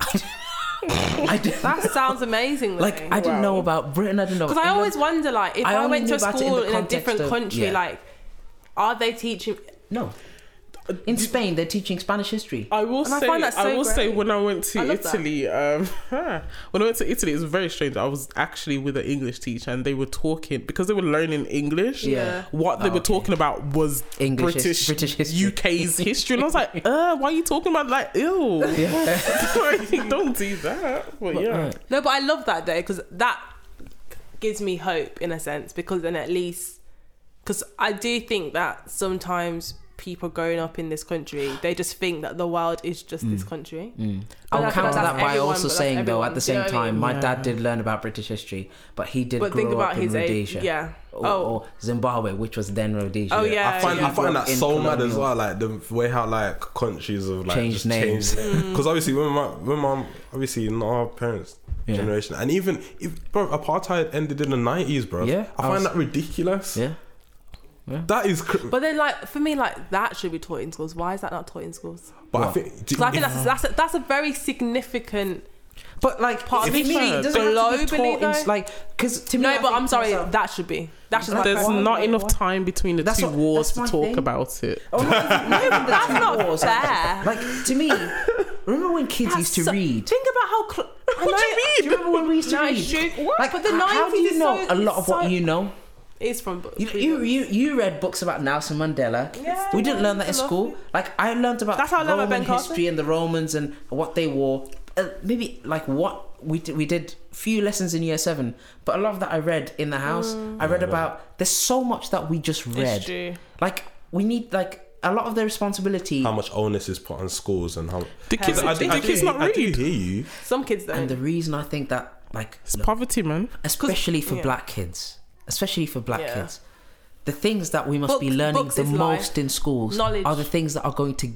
I didn't, that sounds amazing. Like, I didn't wow. know about Britain. I didn't know because I always wonder, like, if I, I went to a school in, in a different of, country, yeah. like, are they teaching? No. In Spain, they're teaching Spanish history. I will and say, I, find that so I will great. say, when I went to I Italy, um, when I went to Italy, it was very strange. I was actually with an English teacher, and they were talking, because they were learning English. Yeah. What they oh, were okay. talking about was English, British, British history. U K's history, and I was like, uh, why are you talking about like, ew? Yeah. Don't do that. But, but yeah. right. No, but I love that day, because that gives me hope in a sense, because then at least, because I do think that sometimes people growing up in this country, they just think that the world is just mm. this country. Mm. I'll counter that by everyone, also saying, though, at the same you know time, I mean? my yeah. dad did learn about British history, but he did but grow think about up in his Rhodesia. age, yeah. Or, oh. or Zimbabwe, which was then Rhodesia. Oh, yeah. I find yeah. I find that so colonial. mad as well, like the way how like countries have like Changed just names. changed. Because obviously, when my when my obviously not our parents' Yeah. generation, and even if, bro, apartheid ended in the nineties, bro. Yeah, I, I find was- that ridiculous. Yeah. Yeah. That is. Cr- But then, like, for me, like, that should be taught in schools. Why is that not taught in schools? but What? I think. Do, Because I think if- that's that's a, that's a very significant But like, Part to of me, it. it doesn't have to be Globally, taught in, though? like, because to me, No, I but think I'm to sorry. myself- That should be. That's just my There's preference. not enough time between the That's two what- wars that's to my talk thing. about it. Oh, no, no, even the That's two not wars. fair. Like, to me, remember when kids That's used to so- read? Think about how. Cl- I know, What do you mean? Do you remember when we used to No, read? it's true. Like, But the h- how do nineties you is know so- a lot of what so- you know? It's from books. You, you, you, you read books about Nelson Mandela. Yeah, we didn't yeah, learn that in I love school. it. Like, I learned about That's how I learned about Roman Ben Carson. history and the Romans and what they wore. Uh, maybe like what we did, we did few lessons in year seven, but a lot of that I read in the house. I read about. There's so much that we just read. true. Like we need like a lot of the responsibility. How much onus is put on schools and how The kids, I, do I, the kids do, not I do read? hear you. Some kids don't. And the reason I think that, like, It's look, poverty, man. especially for yeah. black kids, especially for black Yeah. kids, the things that we must Book- be learning books the is most life. in schools Knowledge. are the things that are going to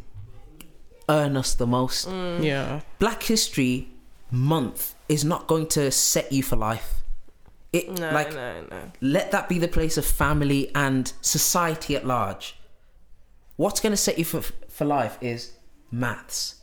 earn us the most. Mm. Yeah. Black History Month is not going to set you for life. It no, like no, no. let that be the place of family and society at large. What's going to set you for for life is maths,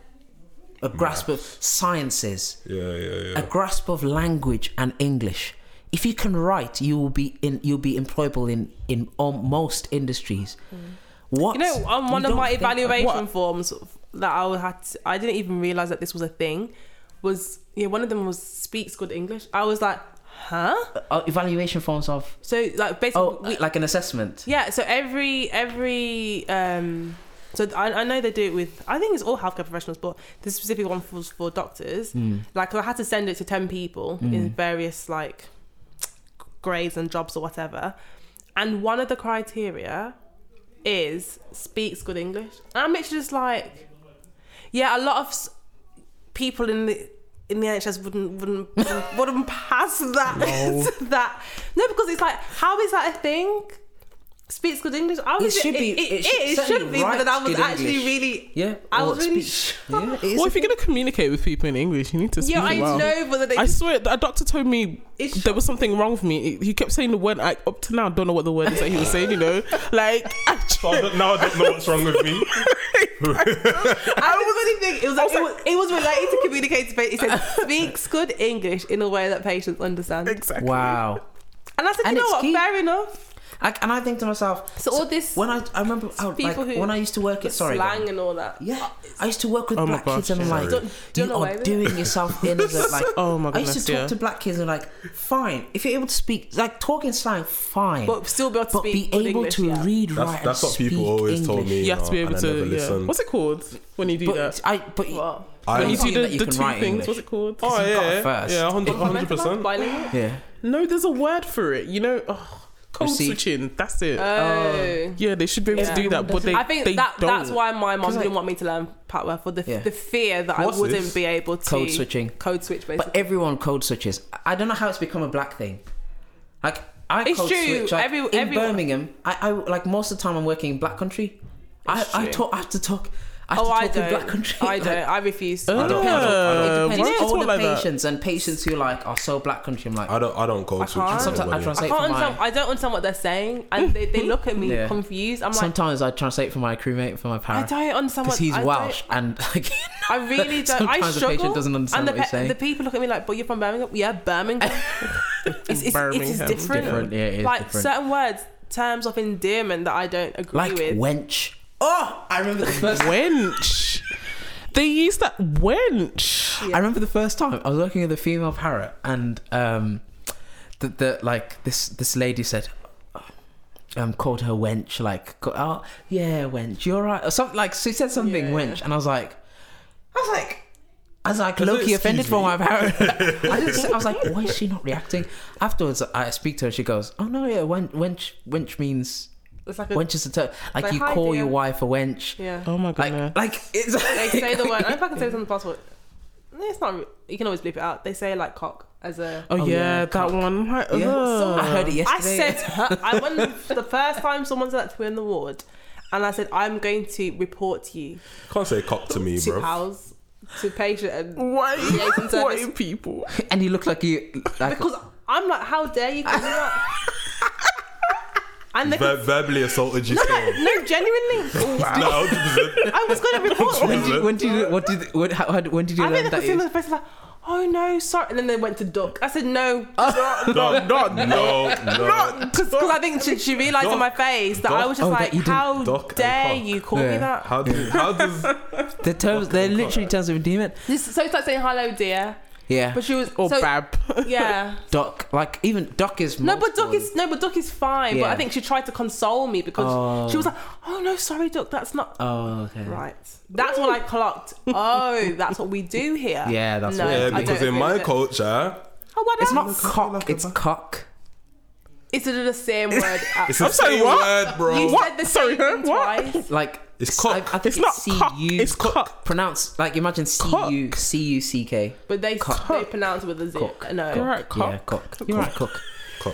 a grasp of sciences, Yeah, yeah, yeah. a grasp of language and English. If you can write, you will be in. You'll be employable in in all, most industries. What You know, on we one of don't my think- evaluation what- forms that I had, to, I didn't even realize that this was a thing. Was yeah, one of them was speaks good English. I was like, huh? uh, evaluation forms of So like basically, oh, we, like an assessment. yeah. So every every um, so I, I know they do it with. I think it's all healthcare professionals, but the specific one was for doctors. Mm. Like I had to send it to ten people in various like grades and jobs or whatever, and one of the criteria is speaks good English. And I'm literally just like, yeah, a lot of s- people in the in the N H S wouldn't wouldn't wouldn't, wouldn't pass that that no, because it's like, how is that a thing? Speaks good English. I was It should be- It, it, it should- it, it certainly should be, but writes then I was good actually English. really Yeah, I or was really speak- shocked. yeah, it is Well, a if you're going to communicate with people in English, you need to speak Yeah, I well. know, but they I just, swear, a doctor told me It's there was something wrong with me. He kept saying the word. I up to now don't know what the word is that he was saying. You know, like So I don't, now I don't know what's wrong with me. I was really thinking it was, like, it was it was related to communicating. It said speaks good English in a way that patients understand. exactly. Wow. And I said, And you know it's what? key. Fair enough. I, and I think to myself, So all this when I I remember oh, like, people who when I used to work the at sorry, slang go on. and all that. yeah, I used to work with Oh my black gosh, kids and I'm yeah. like, Don't- don't you away are with it. doing yourself in as a like. Oh my I used to goodness, talk yeah. to black kids and like, fine, if you're able to speak like talking slang, fine, But still be able to but speak be good able English, to yeah. read, That's, write, that's and what people speak always told English. me. You have to be know, able and I to. never Yeah. listened. What's it called when you do But that? I but What? I, When you it's do not the, that you the can two write things. English. What's it called? oh you got yeah, it first. yeah, hundred, hundred percent. Bilingual? yeah. No, there's a word for it. You know, oh, code Receipt. switching. That's it. Oh. yeah, they should be able Yeah. to do that, but they. I think they that don't. that's why my mom 'Cause, didn't like- want me to learn patois for the Yeah. the fear that What's I wouldn't this? be able to Code switching. Code switch basically. But everyone code switches. I don't know how it's become a black thing. Like I It's code true. switch. Like, Every- in everyone- Birmingham, I, I like most of the time I'm working in black country. I, It's I true. talk. I have to talk. I have oh, to I talk in don't. black country. I Like, don't. I refuse. to. Uh, I don't. It Uh, depends. why It do you depends. talk Older like that? patients and patients who like are so black country. I'm like, I don't, I don't go I to. can't. sometimes I anybody. I translate can't for understand. my. I don't understand what they're saying, and they, they look at me Yeah. confused. I'm like, Sometimes I translate for my crewmate for my I parent don't understand because what he's I Welsh Don't, and like. I really don't. I Sometimes the struggle. patient doesn't understand and the, what you're pe- saying. the people look at me like, "But you're from Birmingham." Yeah, Birmingham. it's, it's, it's, Birmingham. different. Different, yeah, it is like different. certain words, terms of endearment that I don't agree like with. wench. Oh, I remember the first. wench. They use that wench. I remember the first time I was working with a female parrot, and um, the, the like this this lady said, um, called her wench, like, co- oh yeah, wench, you're right, or something like she said something Yeah. wench, and I was like, I was like. I was like, Does it low-key excuse offended me? for my parent. I, just, I was like, why is she not reacting? Afterwards, I speak to her. She goes, oh no, yeah, wench, wench, wench means It's like a, wench is a term. Like Like, you hi, call dear. your wife a wench. yeah. Oh my Like, goodness. like it's. They say the word. I don't know if I can say this on the passport. No, it's not. You can always bleep it out. They say like cock as a. oh, oh, yeah, yeah, that cock. one. I'm like, Yeah. ugh. I heard it I yesterday. said to her, I went the first time someone said that to me in the ward, and I said I'm going to report you Can't say cock to me, to bro. house, to patient, and Why? liaison Why service. people? And you look like you. Like, because I'm like, how dare you? Call me that? And they Ver- could, verbally assaulted you. no, still. no, no, genuinely, No, hundred percent. I was going to report when them. did you, when did you what did what how, how- when did you I learn think the that? consumer is- was like, oh no, sorry. And then they went to duck. I said, no. no, no, no, no. Because I think she, she realised Duck. on my face that Duck. I was just Oh, like, that you didn't- how Duck and dare cock. you call Yeah. me that? How do how does The terms, they're literally terms of endearment. This, so it's like saying hello, dear. Yeah. But she was Or so, bab. Yeah. Duck, like even duck is No, most but Duck boys. is no, but Duck is fine. But Yeah. I think she tried to console me because Oh. she was like, "Oh no, sorry, Duck, that's not Oh, okay. right." That's when I clocked. Oh, that's what we do here. Yeah, that's no, what- yeah? I Because don't in agree my with it. culture, Oh, what It's else? not cock, it's cock. It's the same word. it's the I'm sorry, same what? word, bro. You What? said the Sorry, same huh? thing What? twice. Like It's I, cock. I think It's it's, not C cock, U. it's cock. Pronounce like imagine C U C U C K. But they Cock. they pronounce it with a Z. Cock. No. You're right, cock. Yeah, cock. You're right, cock. Cock.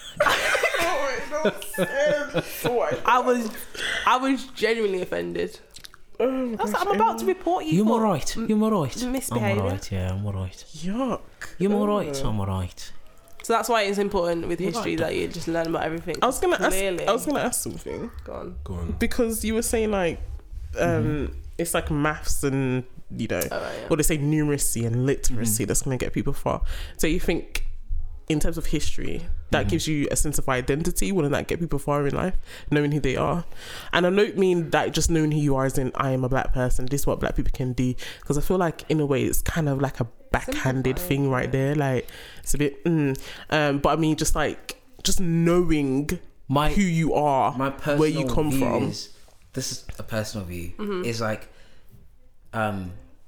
I was I was genuinely offended. I was like, I'm about to report you. You're for alright. You're alright. I'm misbehaviour. alright. Yeah, I'm alright. Yuck. You're alright. I'm alright. So that's why it's important with history that you just learn about everything. I was gonna ask. Clearly. I was gonna ask something Go on. Go on. because you were saying like, um, it's like maths and you know, Oh, right, yeah. or they say numeracy and literacy that's gonna get people far. So you think, in terms of history, that gives you a sense of identity? Wouldn't that get people far in life, knowing who they are? And I don't mean that just knowing who you are as in I am a black person. This is what black people can do. Because I feel like in a way it's kind of like a backhanded Simplifying, thing right there. Like it's a bit. Mm. Um, but I mean, just like just knowing My who you are, my personal where you come view from. is, this is a personal view, Mm-hmm. is like um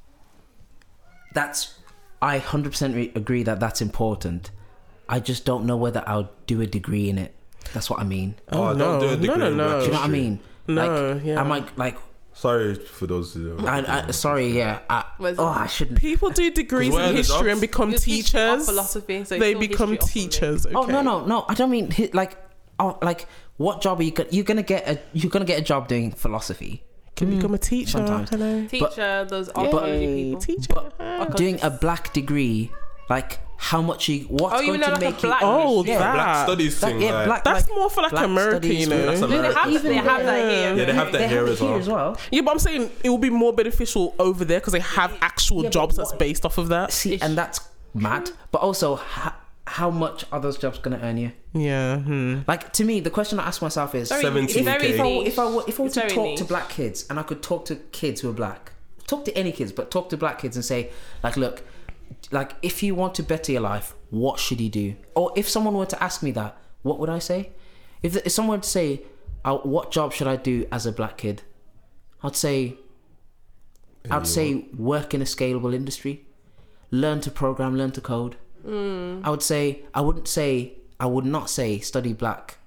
that's I one hundred percent re- agree that that's important. I just don't know whether I'll do a degree in it. That's what I mean. Oh, I no. don't do a degree No, no, in no. black Do you know what I history. mean? No, like, yeah. I might like Sorry for those who don't. I, I sorry, yeah. I, Where's- oh, I shouldn't. People do degrees Where are in the history jobs? and become You're teaching teachers. off philosophy, so they it's all become history off of it. teachers. Okay. Oh no, no, no! I don't mean hi- like, oh, like what job are you? Go- you're gonna get a you're gonna get a job doing philosophy. Can become a teacher. sometimes. Hello. Teacher, those archaeology Yay, people. teacher. But doing a black degree, like how much you what's Oh, you going know, to like a make you? black Oh, history. Yeah, that. Black studies That- thing. yeah, like, black- That's like, more for like black America, studies, you know. That's No, they America. have, they have that here. Yeah, they have that They here have as it here well. as well. Yeah, but I'm saying it will be more beneficial over there because they have actual Yeah, but jobs that's what- based off of that. See, and that's mad. But also, how, how much are those jobs going to earn you? Yeah. Hmm. Like to me, the question I ask myself is: Very- seventeen it's very K. if I, niche. if I, were- if I were It's to very talk niche. to black kids and I could talk to kids who are black, talk to any kids, but talk to black kids and say, like, look, like if you want to better your life, what should you do? Or if someone were to ask me that, what would I say? If, if someone were to say, uh, what job should I do as a black kid? I'd say, I'd say work in a scalable industry, learn to program, learn to code. Mm. I would say, I wouldn't say, I would not say study black.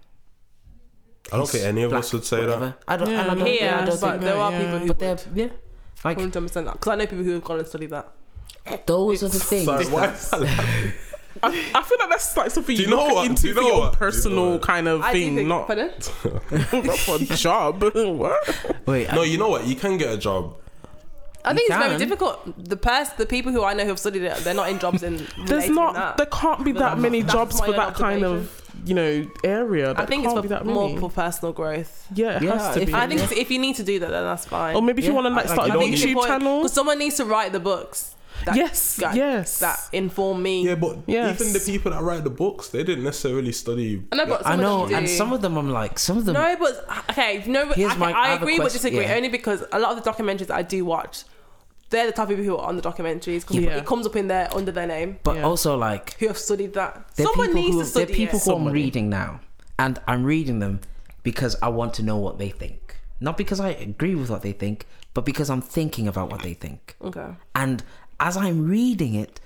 I don't think any of black, us would say whatever. that. I don't, Yeah, and I don't, Here, I don't but think, there are yeah. people who but they're, yeah, like one hundred percent that. Because I know people who have gone and studied that. those are the things. Sorry, that- why? I, I feel like that's like something Do you, you know look what? into Do you for know your what? Do you know personal what? kind of I do thing, think, not, pardon? not for a job. What? Wait, No, I, you know what? You can get a job. I think You it's very can. difficult. The pers- the people who I know who have studied it, they're not in jobs in. There's related not. That. There can't be But that that's- many that's jobs my for own that kind observation. of you know area. I There think can't it's be for that more many. for personal growth. Yeah, it Yeah, has to if- be. I think if you need to do that, then that's fine. Or maybe if you Yeah, want to like I- start I a think it's YouTube channel. Because someone needs to write the books. That, Yes, that- yes. That inform me. Yeah, but Yes. even the people that write the books, they didn't necessarily study. I know, but I some know, of them and do. some of them I'm like, some of them. No, but okay, no, but Here's I, my- I I have a agree but question- disagree yeah. only because a lot of the documentaries that I do watch, they're the type of people who are on the documentaries because Yeah. it comes up in there under their name but Yeah. also like, who have studied that. there are Someone people needs who, to there are study people it. who I'm Somebody. reading now, and I'm reading them because I want to know what they think, not because I agree with what they think, but because I'm thinking about what they think. Okay. And as I'm reading it,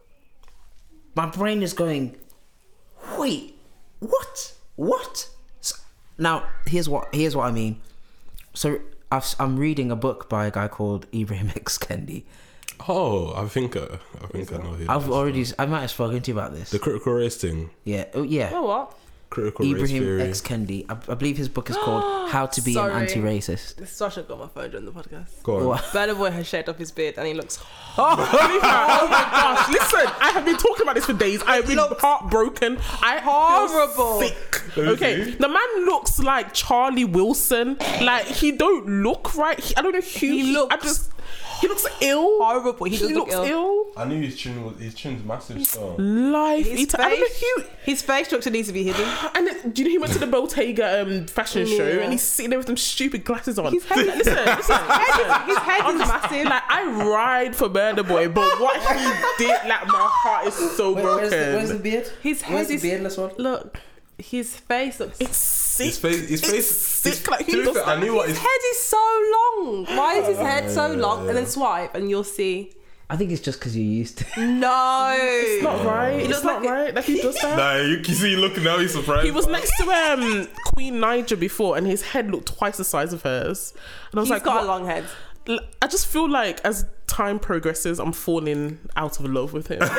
my brain is going, wait, what? What? So, now, here's what here's what I mean. So I've, I'm reading a book by a guy called Ibrahim X. Kendi. Oh, I think uh, I think I know him. I've already, I might have spoken to you about this. The critical race thing. Yeah, oh yeah. Oh what? Critical race Ibrahim theory. X. Kendi. I, I believe his book is called How to Be an Sorry. Anti-Racist. Sasha got my phone during the podcast. Go on. What? Burna Boy has shaved off his beard and he looks. Oh my gosh! Listen, I have been talking about this for days. I have been heartbroken. I Horrible. feel sick. Okay, the man looks like Charlie Wilson. Like he don't look right. He, I don't know who He looks I just He looks ill. Horrible. He, He, does look looks ill. ill. I knew his chin was his chin's massive. So Life. His eater. I don't know face, if you. his face structure needs to be hidden. And then, do you know he went to the Bottega um, fashion show Yeah. and he's sitting there with them stupid glasses on? His head- listen, listen, His head, his head is Honestly, massive. like I ride for Burna Boy, but what he did, like my heart is so Wait, broken. where's, the, where's the beard? His Where's head the is beardless one? look. His face looks. It's sick. his face, his It's face, sick. his, Like, to he be looks fair, I like- knew what His his. head is so long. Why is his head so long? And then swipe, and you'll see. I think it's just because you're used to it. No, It's not right. He It's looks not like- right. Like he does that. Nah, you can see looking now. He's surprised. He was next to um Queen Niger before, and his head looked twice the size of hers. And I was he's like, got what? a long head. L- I just feel like as time progresses, I'm falling out of love with him.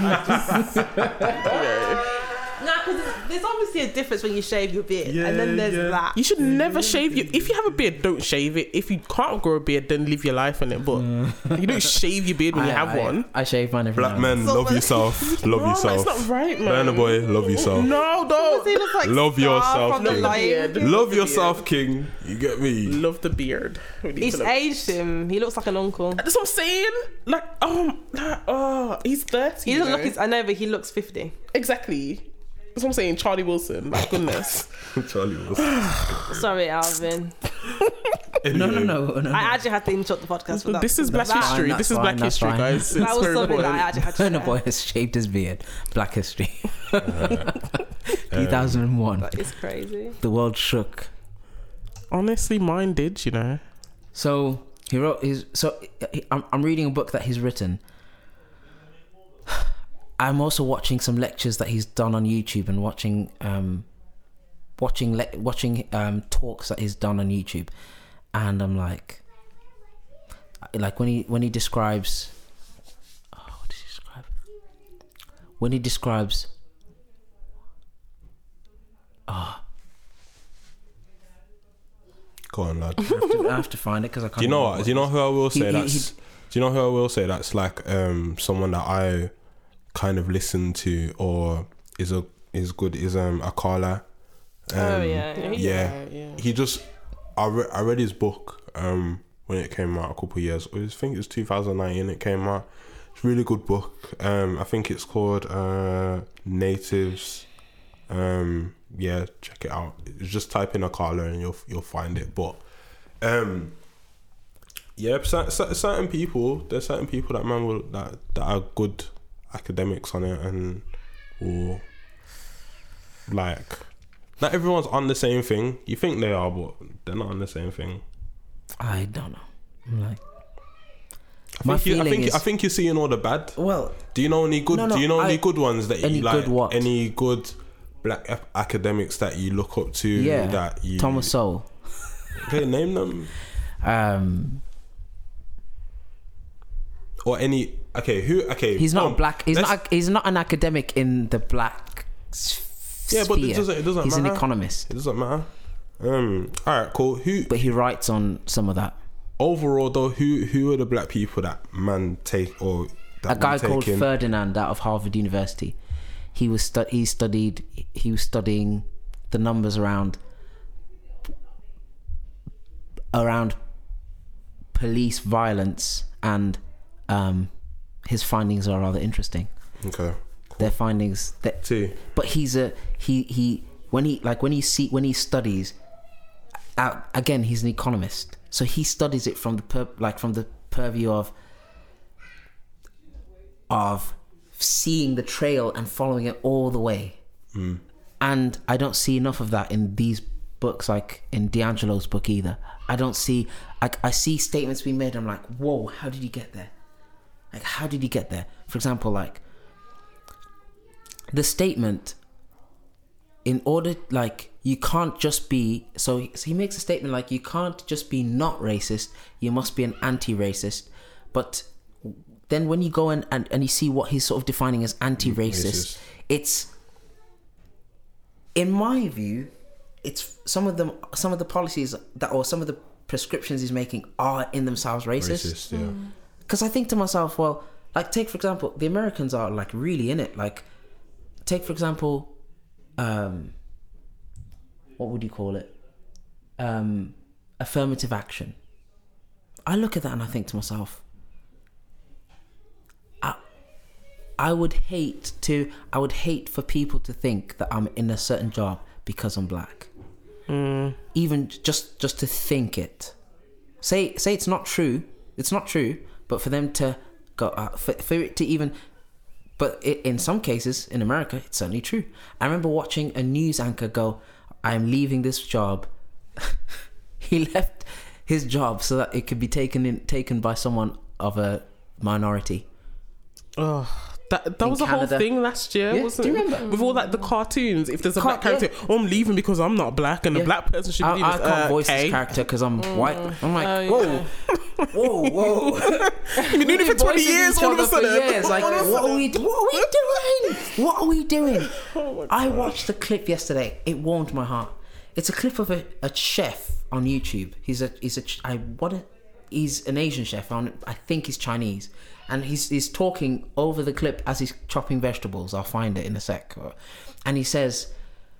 Yeah. Nah, because there's obviously a difference when you shave your beard, Yeah, and then there's yeah. that. You should never shave your. If you have a beard, don't shave it. If you can't grow a beard, then live your life in it. But you don't shave your beard when you I- have I, one. I shave mine every Black now and men, So love much- yourself. Love No, yourself. it's not right, man. Burna Boy, love yourself. No, Does he don't. look like Love Scar yourself, from the King. Lion King? Love yourself, King. You get me? Love the beard. We need He's to look- aged him. He looks like an uncle. That's what I'm saying. Like, oh, like, oh, he's thirty. He doesn't you look know? his. I know, but he looks fifty. Exactly. That's what I'm saying. Charlie Wilson. My goodness. Charlie was. Sorry, Alvin. No, no, no, no. I actually had to interrupt the podcast for that. This is Black That- History. that's This is fine, Black that's History, fine. guys. That It's was very something that I important. actually had to Burna share. Boy has shaved his beard. Black History. two thousand one. That is crazy. The world shook. Honestly, mine did. You know. So he wrote his. So he- I'm, I'm reading a book that he's written. I'm also watching some lectures that he's done on YouTube and watching, um, watching, le- watching um, talks that he's done on YouTube, and I'm like, like when he when he describes, oh, what does he describe? When he describes, ah, Go on, lad. I, have to, I have to find it because I can't. Do you know remember what? Do you know who I will He- say he- that's? he- Do you know who I will say that's like um someone that I kind of listen to or is a is good is um Akala. Um, Oh, yeah, yeah. yeah. yeah. He just I re- I read his book um when it came out a couple of years. I think it was two thousand nineteen. It came out. It's a really good book. Um, I think it's called uh Natives. Um, yeah, check it out. It's just type in Akala and you'll you'll find it. But um. Yeah, cer- cer- certain people. There's certain people that man will that that are good academics on it and will like. Not everyone's on the same thing. You think they are, but they're not on the same thing. I don't know. I'm like, I My think you, I feeling think is- I think you're seeing all the bad. well, Do you know any good? No, no, do you know any I- good ones that any you like? good what? Any good black ap- academics that you look up to? yeah, that you Thomas Sowell. Okay, name them. Um, Or any. Okay, who? Okay, he's not um, black. He's let's- not. He's not an academic in the black. s- Yeah, but it sphere. doesn't- it doesn't He's an matter. economist, It doesn't matter. Um. All right. Cool. Who? but he writes on some of that. Overall, though, who who are the black people that man take or that A guy we take called in? Ferdinand out of Harvard University. He was stu- he studied. He was studying the numbers around around police violence, and um, his findings are rather interesting. Okay. Their findings that T. but he's a he he when he like when he see when he studies uh, again he's an economist, so he studies it from the per, like from the purview of of seeing the trail and following it all the way. And I don't see enough of that in these books, like in D'Angelo's book either. I don't see like I see statements being made, I'm like, whoa, how did you get there? Like, how did you get there? For example, like the statement, in order, like, you can't just be, so, so he makes a statement like, you can't just be not racist, you must be an anti-racist. But then when you go and, and, and you see what he's sort of defining as anti-racist, Racist. it's, in my view, it's some of them, some of the policies that, or some of the prescriptions he's making are in themselves racist. Racist. Yeah. Because I think to myself, well, like, take for example, the Americans are like really in it. Like, take for example, um, what would you call it? Um, affirmative action. I look at that and I think to myself, I would hate to. I would hate for people to think that I'm in a certain job because I'm black. Mm. Even just just to think it. Say say it's not true. It's not true. But for them to go, uh, for, for it to even. But it, in some cases in America, it's certainly true. I remember watching a news anchor go, "I'm leaving this job." He left his job so that it could be taken in, taken by someone of a minority. Oh, that that In was a whole Canada. thing last year, Yeah, wasn't do you it? remember? With all like the cartoons, if there's a Car- black character, yeah. oh, I'm leaving because I'm not black, and Yeah. a black person should I, be. I can't uh, voice okay. this character because I'm white. I'm like, Oh, whoa, whoa, whoa. You've been doing it for twenty Voicing years. each All of a other for sudden, years. Like, All of a what are we? sudden. What are we doing? What are we doing? Oh I watched the clip yesterday. It warmed my heart. It's a clip of a, a chef on YouTube. He's a he's a ch- I what a, he's an Asian chef. On I think he's Chinese, and he's he's talking over the clip as he's chopping vegetables. I'll find it in a sec. And he says,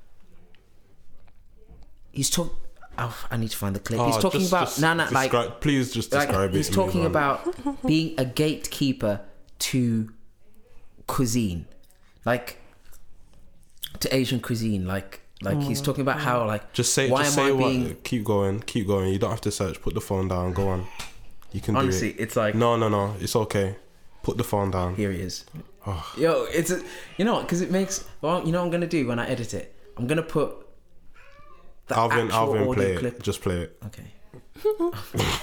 he's talk. Oh, I need to find the clip. he's Oh, talking just- about just no, no, like describe- please just like describe it. he's and move talking on. about being a gatekeeper to cuisine, like to Asian cuisine. Like like he's talking about how like Just say, why just am say I what. being Keep going, keep going. You don't have to search. Put the phone down. Go on. You can honestly do it. it's like No, no, no. It's okay. Put the phone down. here he is. Oh. Yo, it's a, you know because it makes well you know what I'm gonna do when I edit it. I'm gonna put the Alvin, actual Alvin, audio play clip. it. Just play it. Okay.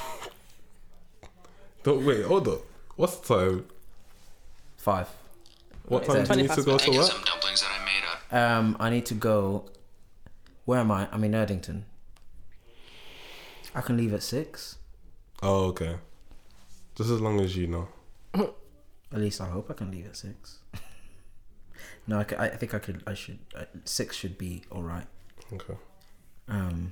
Don't wait. Hold up. What's the time? Five. What Wait, time is do you need that- to go to work? dumplings that I made up. Um, I need to go. Where am I? I'm in Erdington. I can leave at six. Oh, okay. Just as long as you know. At least I hope I can leave at six. No, I, c- I think I could. I should. Uh, six should be all right. Okay. Um.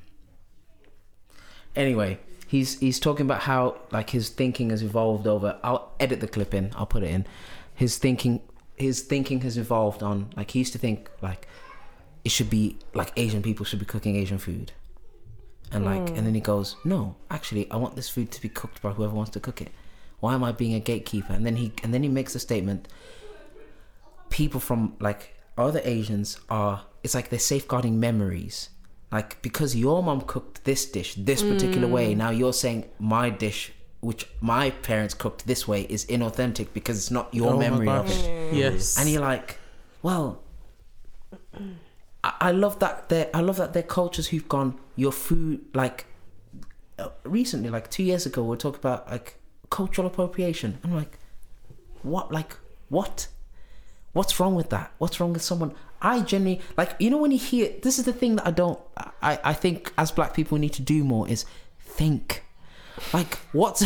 Anyway, he's he's talking about how like his thinking has evolved over. I'll edit the clip in. I'll put it in. His thinking, his thinking has evolved on like he used to think like it should be like Asian people should be cooking Asian food, and like and then he goes, no, actually, I want this food to be cooked by whoever wants to cook it. Why am I being a gatekeeper? And then he and then he makes a statement. People from like other Asians are. It's like they're safeguarding memories. Like because your mom cooked this dish this particular way, now you're saying my dish, which my parents cooked this way, is inauthentic because it's not your Oh my memory of gosh. it. Yes. And you're like, well, I, I love that. They I love that their cultures who've gone your food like uh, recently, like two years ago, we we're talking about like cultural appropriation. I'm like, what? Like what? What's wrong with that? What's wrong with someone? I genuinely like you know when you hear this is the thing that I don't. I I think as black people we need to do more is think. Like what's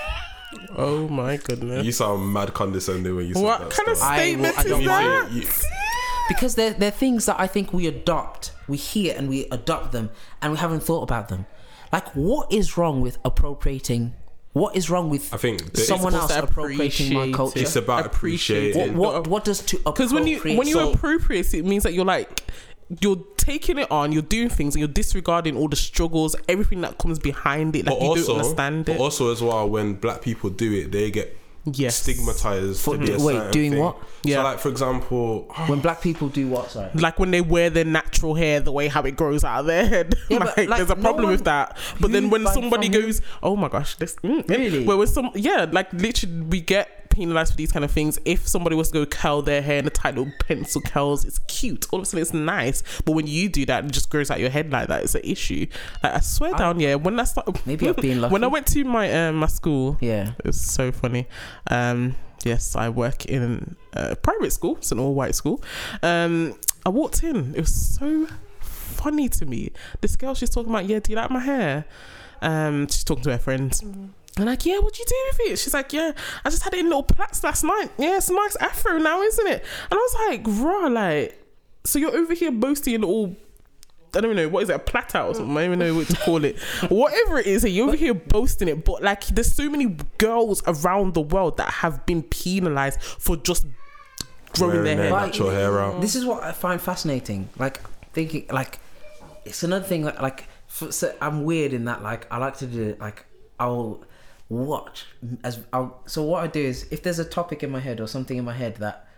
Oh my goodness. You sound mad condescending when you said What that kind of stuff. statement I is don't that? You- because they're, they're things that I think we adopt. We hear and we adopt them and we haven't thought about them. Like, what is wrong with appropriating? What is wrong with I think that someone supposed else to appropriating my appreciate culture? it's about Appreciate appreciating. what, what, what does to Because when you appropriate- when you so- appropriate, it means that you're like you're taking it on, you're doing things, and you're disregarding all the struggles, everything that comes behind it. Like But you also, don't understand but it. also as well, when black people do it, they get Yes. stigmatized For- to be a wait, certain doing thing. what? Yeah. So, like for example, when black people do what? Sorry. Like when they wear their natural hair, the way how it grows out of their head. Yeah, like, but, like, there's a no problem one- with that. But then who, when like, somebody from who- goes, "Oh my gosh, this," mm, Really? Where with some, yeah, like literally, we get penalized for these kind of things. If somebody was to go curl their hair in a tight little pencil curls, it's cute. All of a sudden, it's nice. But when you do that, it just grows out your head like that. It's an issue. Like I swear down, yeah. When I started, Maybe I've been lucky. When I went to my um, my school, Yeah. it was so funny. Um, yes, I work in a private school. It's an all-white school. Um, I walked in. It was so funny to me. This girl, she's talking about, yeah, do you like my hair? Um, she's talking to her friends. Mm. I'm like, yeah, what'd you do with it? She's like, yeah, I just had it in little plaits last night. Yeah, it's a nice afro now, isn't it? And I was like, raw, like, so you're over here boasting in all... I don't even know, what is it, a platter or something? I don't even know what to call it. Whatever it is, you're over here boasting it, but like there's so many girls around the world that have been penalized for just growing wearing their hair. their Like, natural hair out. This is what I find fascinating. Like thinking, like it's another thing that like for, so I'm weird in that. Like I like to do like I'll watch as I'll. So what I do is if there's a topic in my head or something in my head that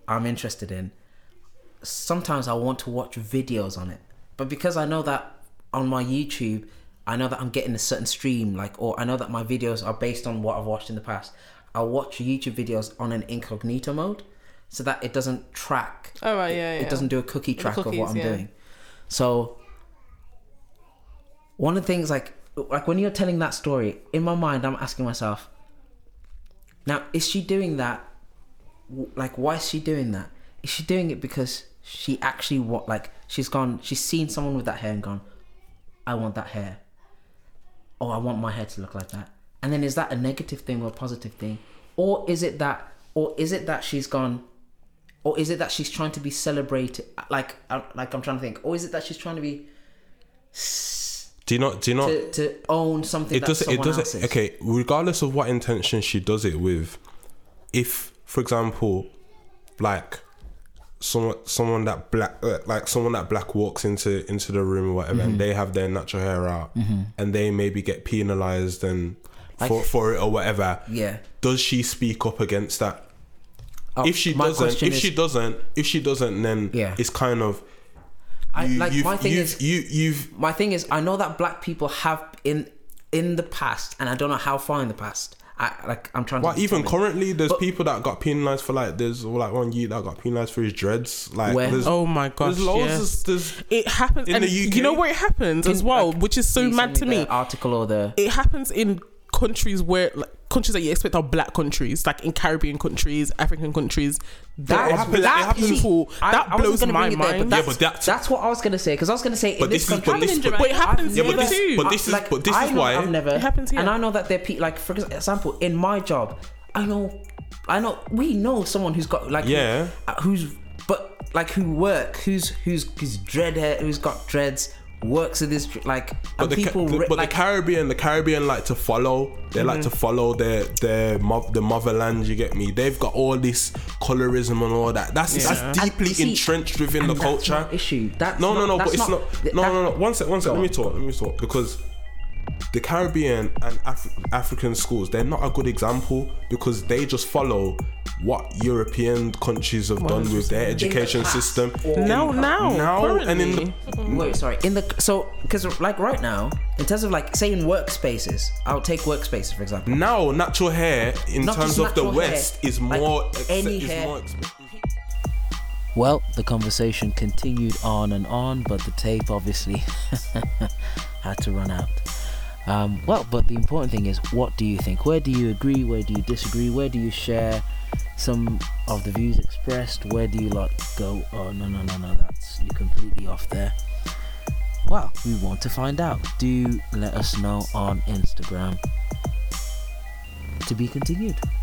I'm interested in, sometimes I want to watch videos on it. But because I know that on my YouTube, I know that I'm getting a certain stream, like, or I know that my videos are based on what I've watched in the past, I'll watch YouTube videos on an incognito mode so that it doesn't track. Oh, right, yeah, it, yeah. It doesn't do a cookie track cookies, of what I'm yeah. doing. So one of the things, like, like when you're telling that story, in my mind, I'm asking myself, now, is she doing that? Like, why is she doing that? Is she doing it because she actually what? Like, she's gone, she's seen someone with that hair and gone, I want that hair. Or I want my hair to look like that. And then is that a negative thing or a positive thing? Or is it that, or is it that she's gone, or is it that she's trying to be celebrated? Like, like I'm trying to think. Or is it that she's trying to be, do you not, do you not, to, to own something it that doesn't, someone it doesn't, else's? okay, regardless of what intention she does it with, if, for example, like, someone someone that black uh, like someone that black walks into into the room or whatever, mm-hmm. and they have their natural hair out, mm-hmm. and they maybe get penalized and like, for for it or whatever, yeah, does she speak up against that? Oh, if she doesn't if is, she doesn't if she doesn't then yeah. it's kind of I you, like you've, my thing you've, is you you've my thing is I know that black people have in in the past, and I don't know how far in the past, I, like I'm trying well, to even currently there's but, people that got penalised for like there's like one youth that got penalised for his dreads, like where? there's, oh my gosh, there's loads yes. of, there's, it happens in and the U K. You know where it happens as well, like, which is so mad to me, the article or the it happens in countries where like countries that you expect are black countries, like in Caribbean countries, African countries, that, that happens, black it people I, that I blows my there, mind. but that's, yeah, but that's, that's what I was gonna say, because I was gonna say in but this, this is country, but this, but, but it happens yeah, here but this, too. but this is like, but this I is know why I've never it happens here. and I know that there are people, like for example in my job, I know I know we know someone who's got like yeah who, who's but like who work who's who's who's dread hair, who's got dreads, works with this like but, and the, people the, but like, the Caribbean the Caribbean like to follow they mm-hmm. like to follow their their mo- the motherland, you get me, they've got all this colorism and all that that's yeah. that's deeply see, entrenched within the that's culture not issue that's no no no not, but it's not, not no no no one sec one sec let me talk let me talk because the Caribbean and Af- African schools, they're not a good example because they just follow what European countries have done with their education system. Now, in, now, now, currently. and in the wait, sorry, in the so because like right now, in terms of like say in workspaces, I'll take workspaces for example. Now, natural hair in Not terms of the hair, West is like more any is hair. more expensive. Well, the conversation continued on and on, but the tape obviously had to run out. Um, well, but the important thing is, what do you think? Where do you agree? Where do you disagree? Where do you share some of the views expressed? Where do you like go, oh no, no, no, no, that's, you're completely off there? Well, we want to find out. Do let us know on Instagram. To be continued.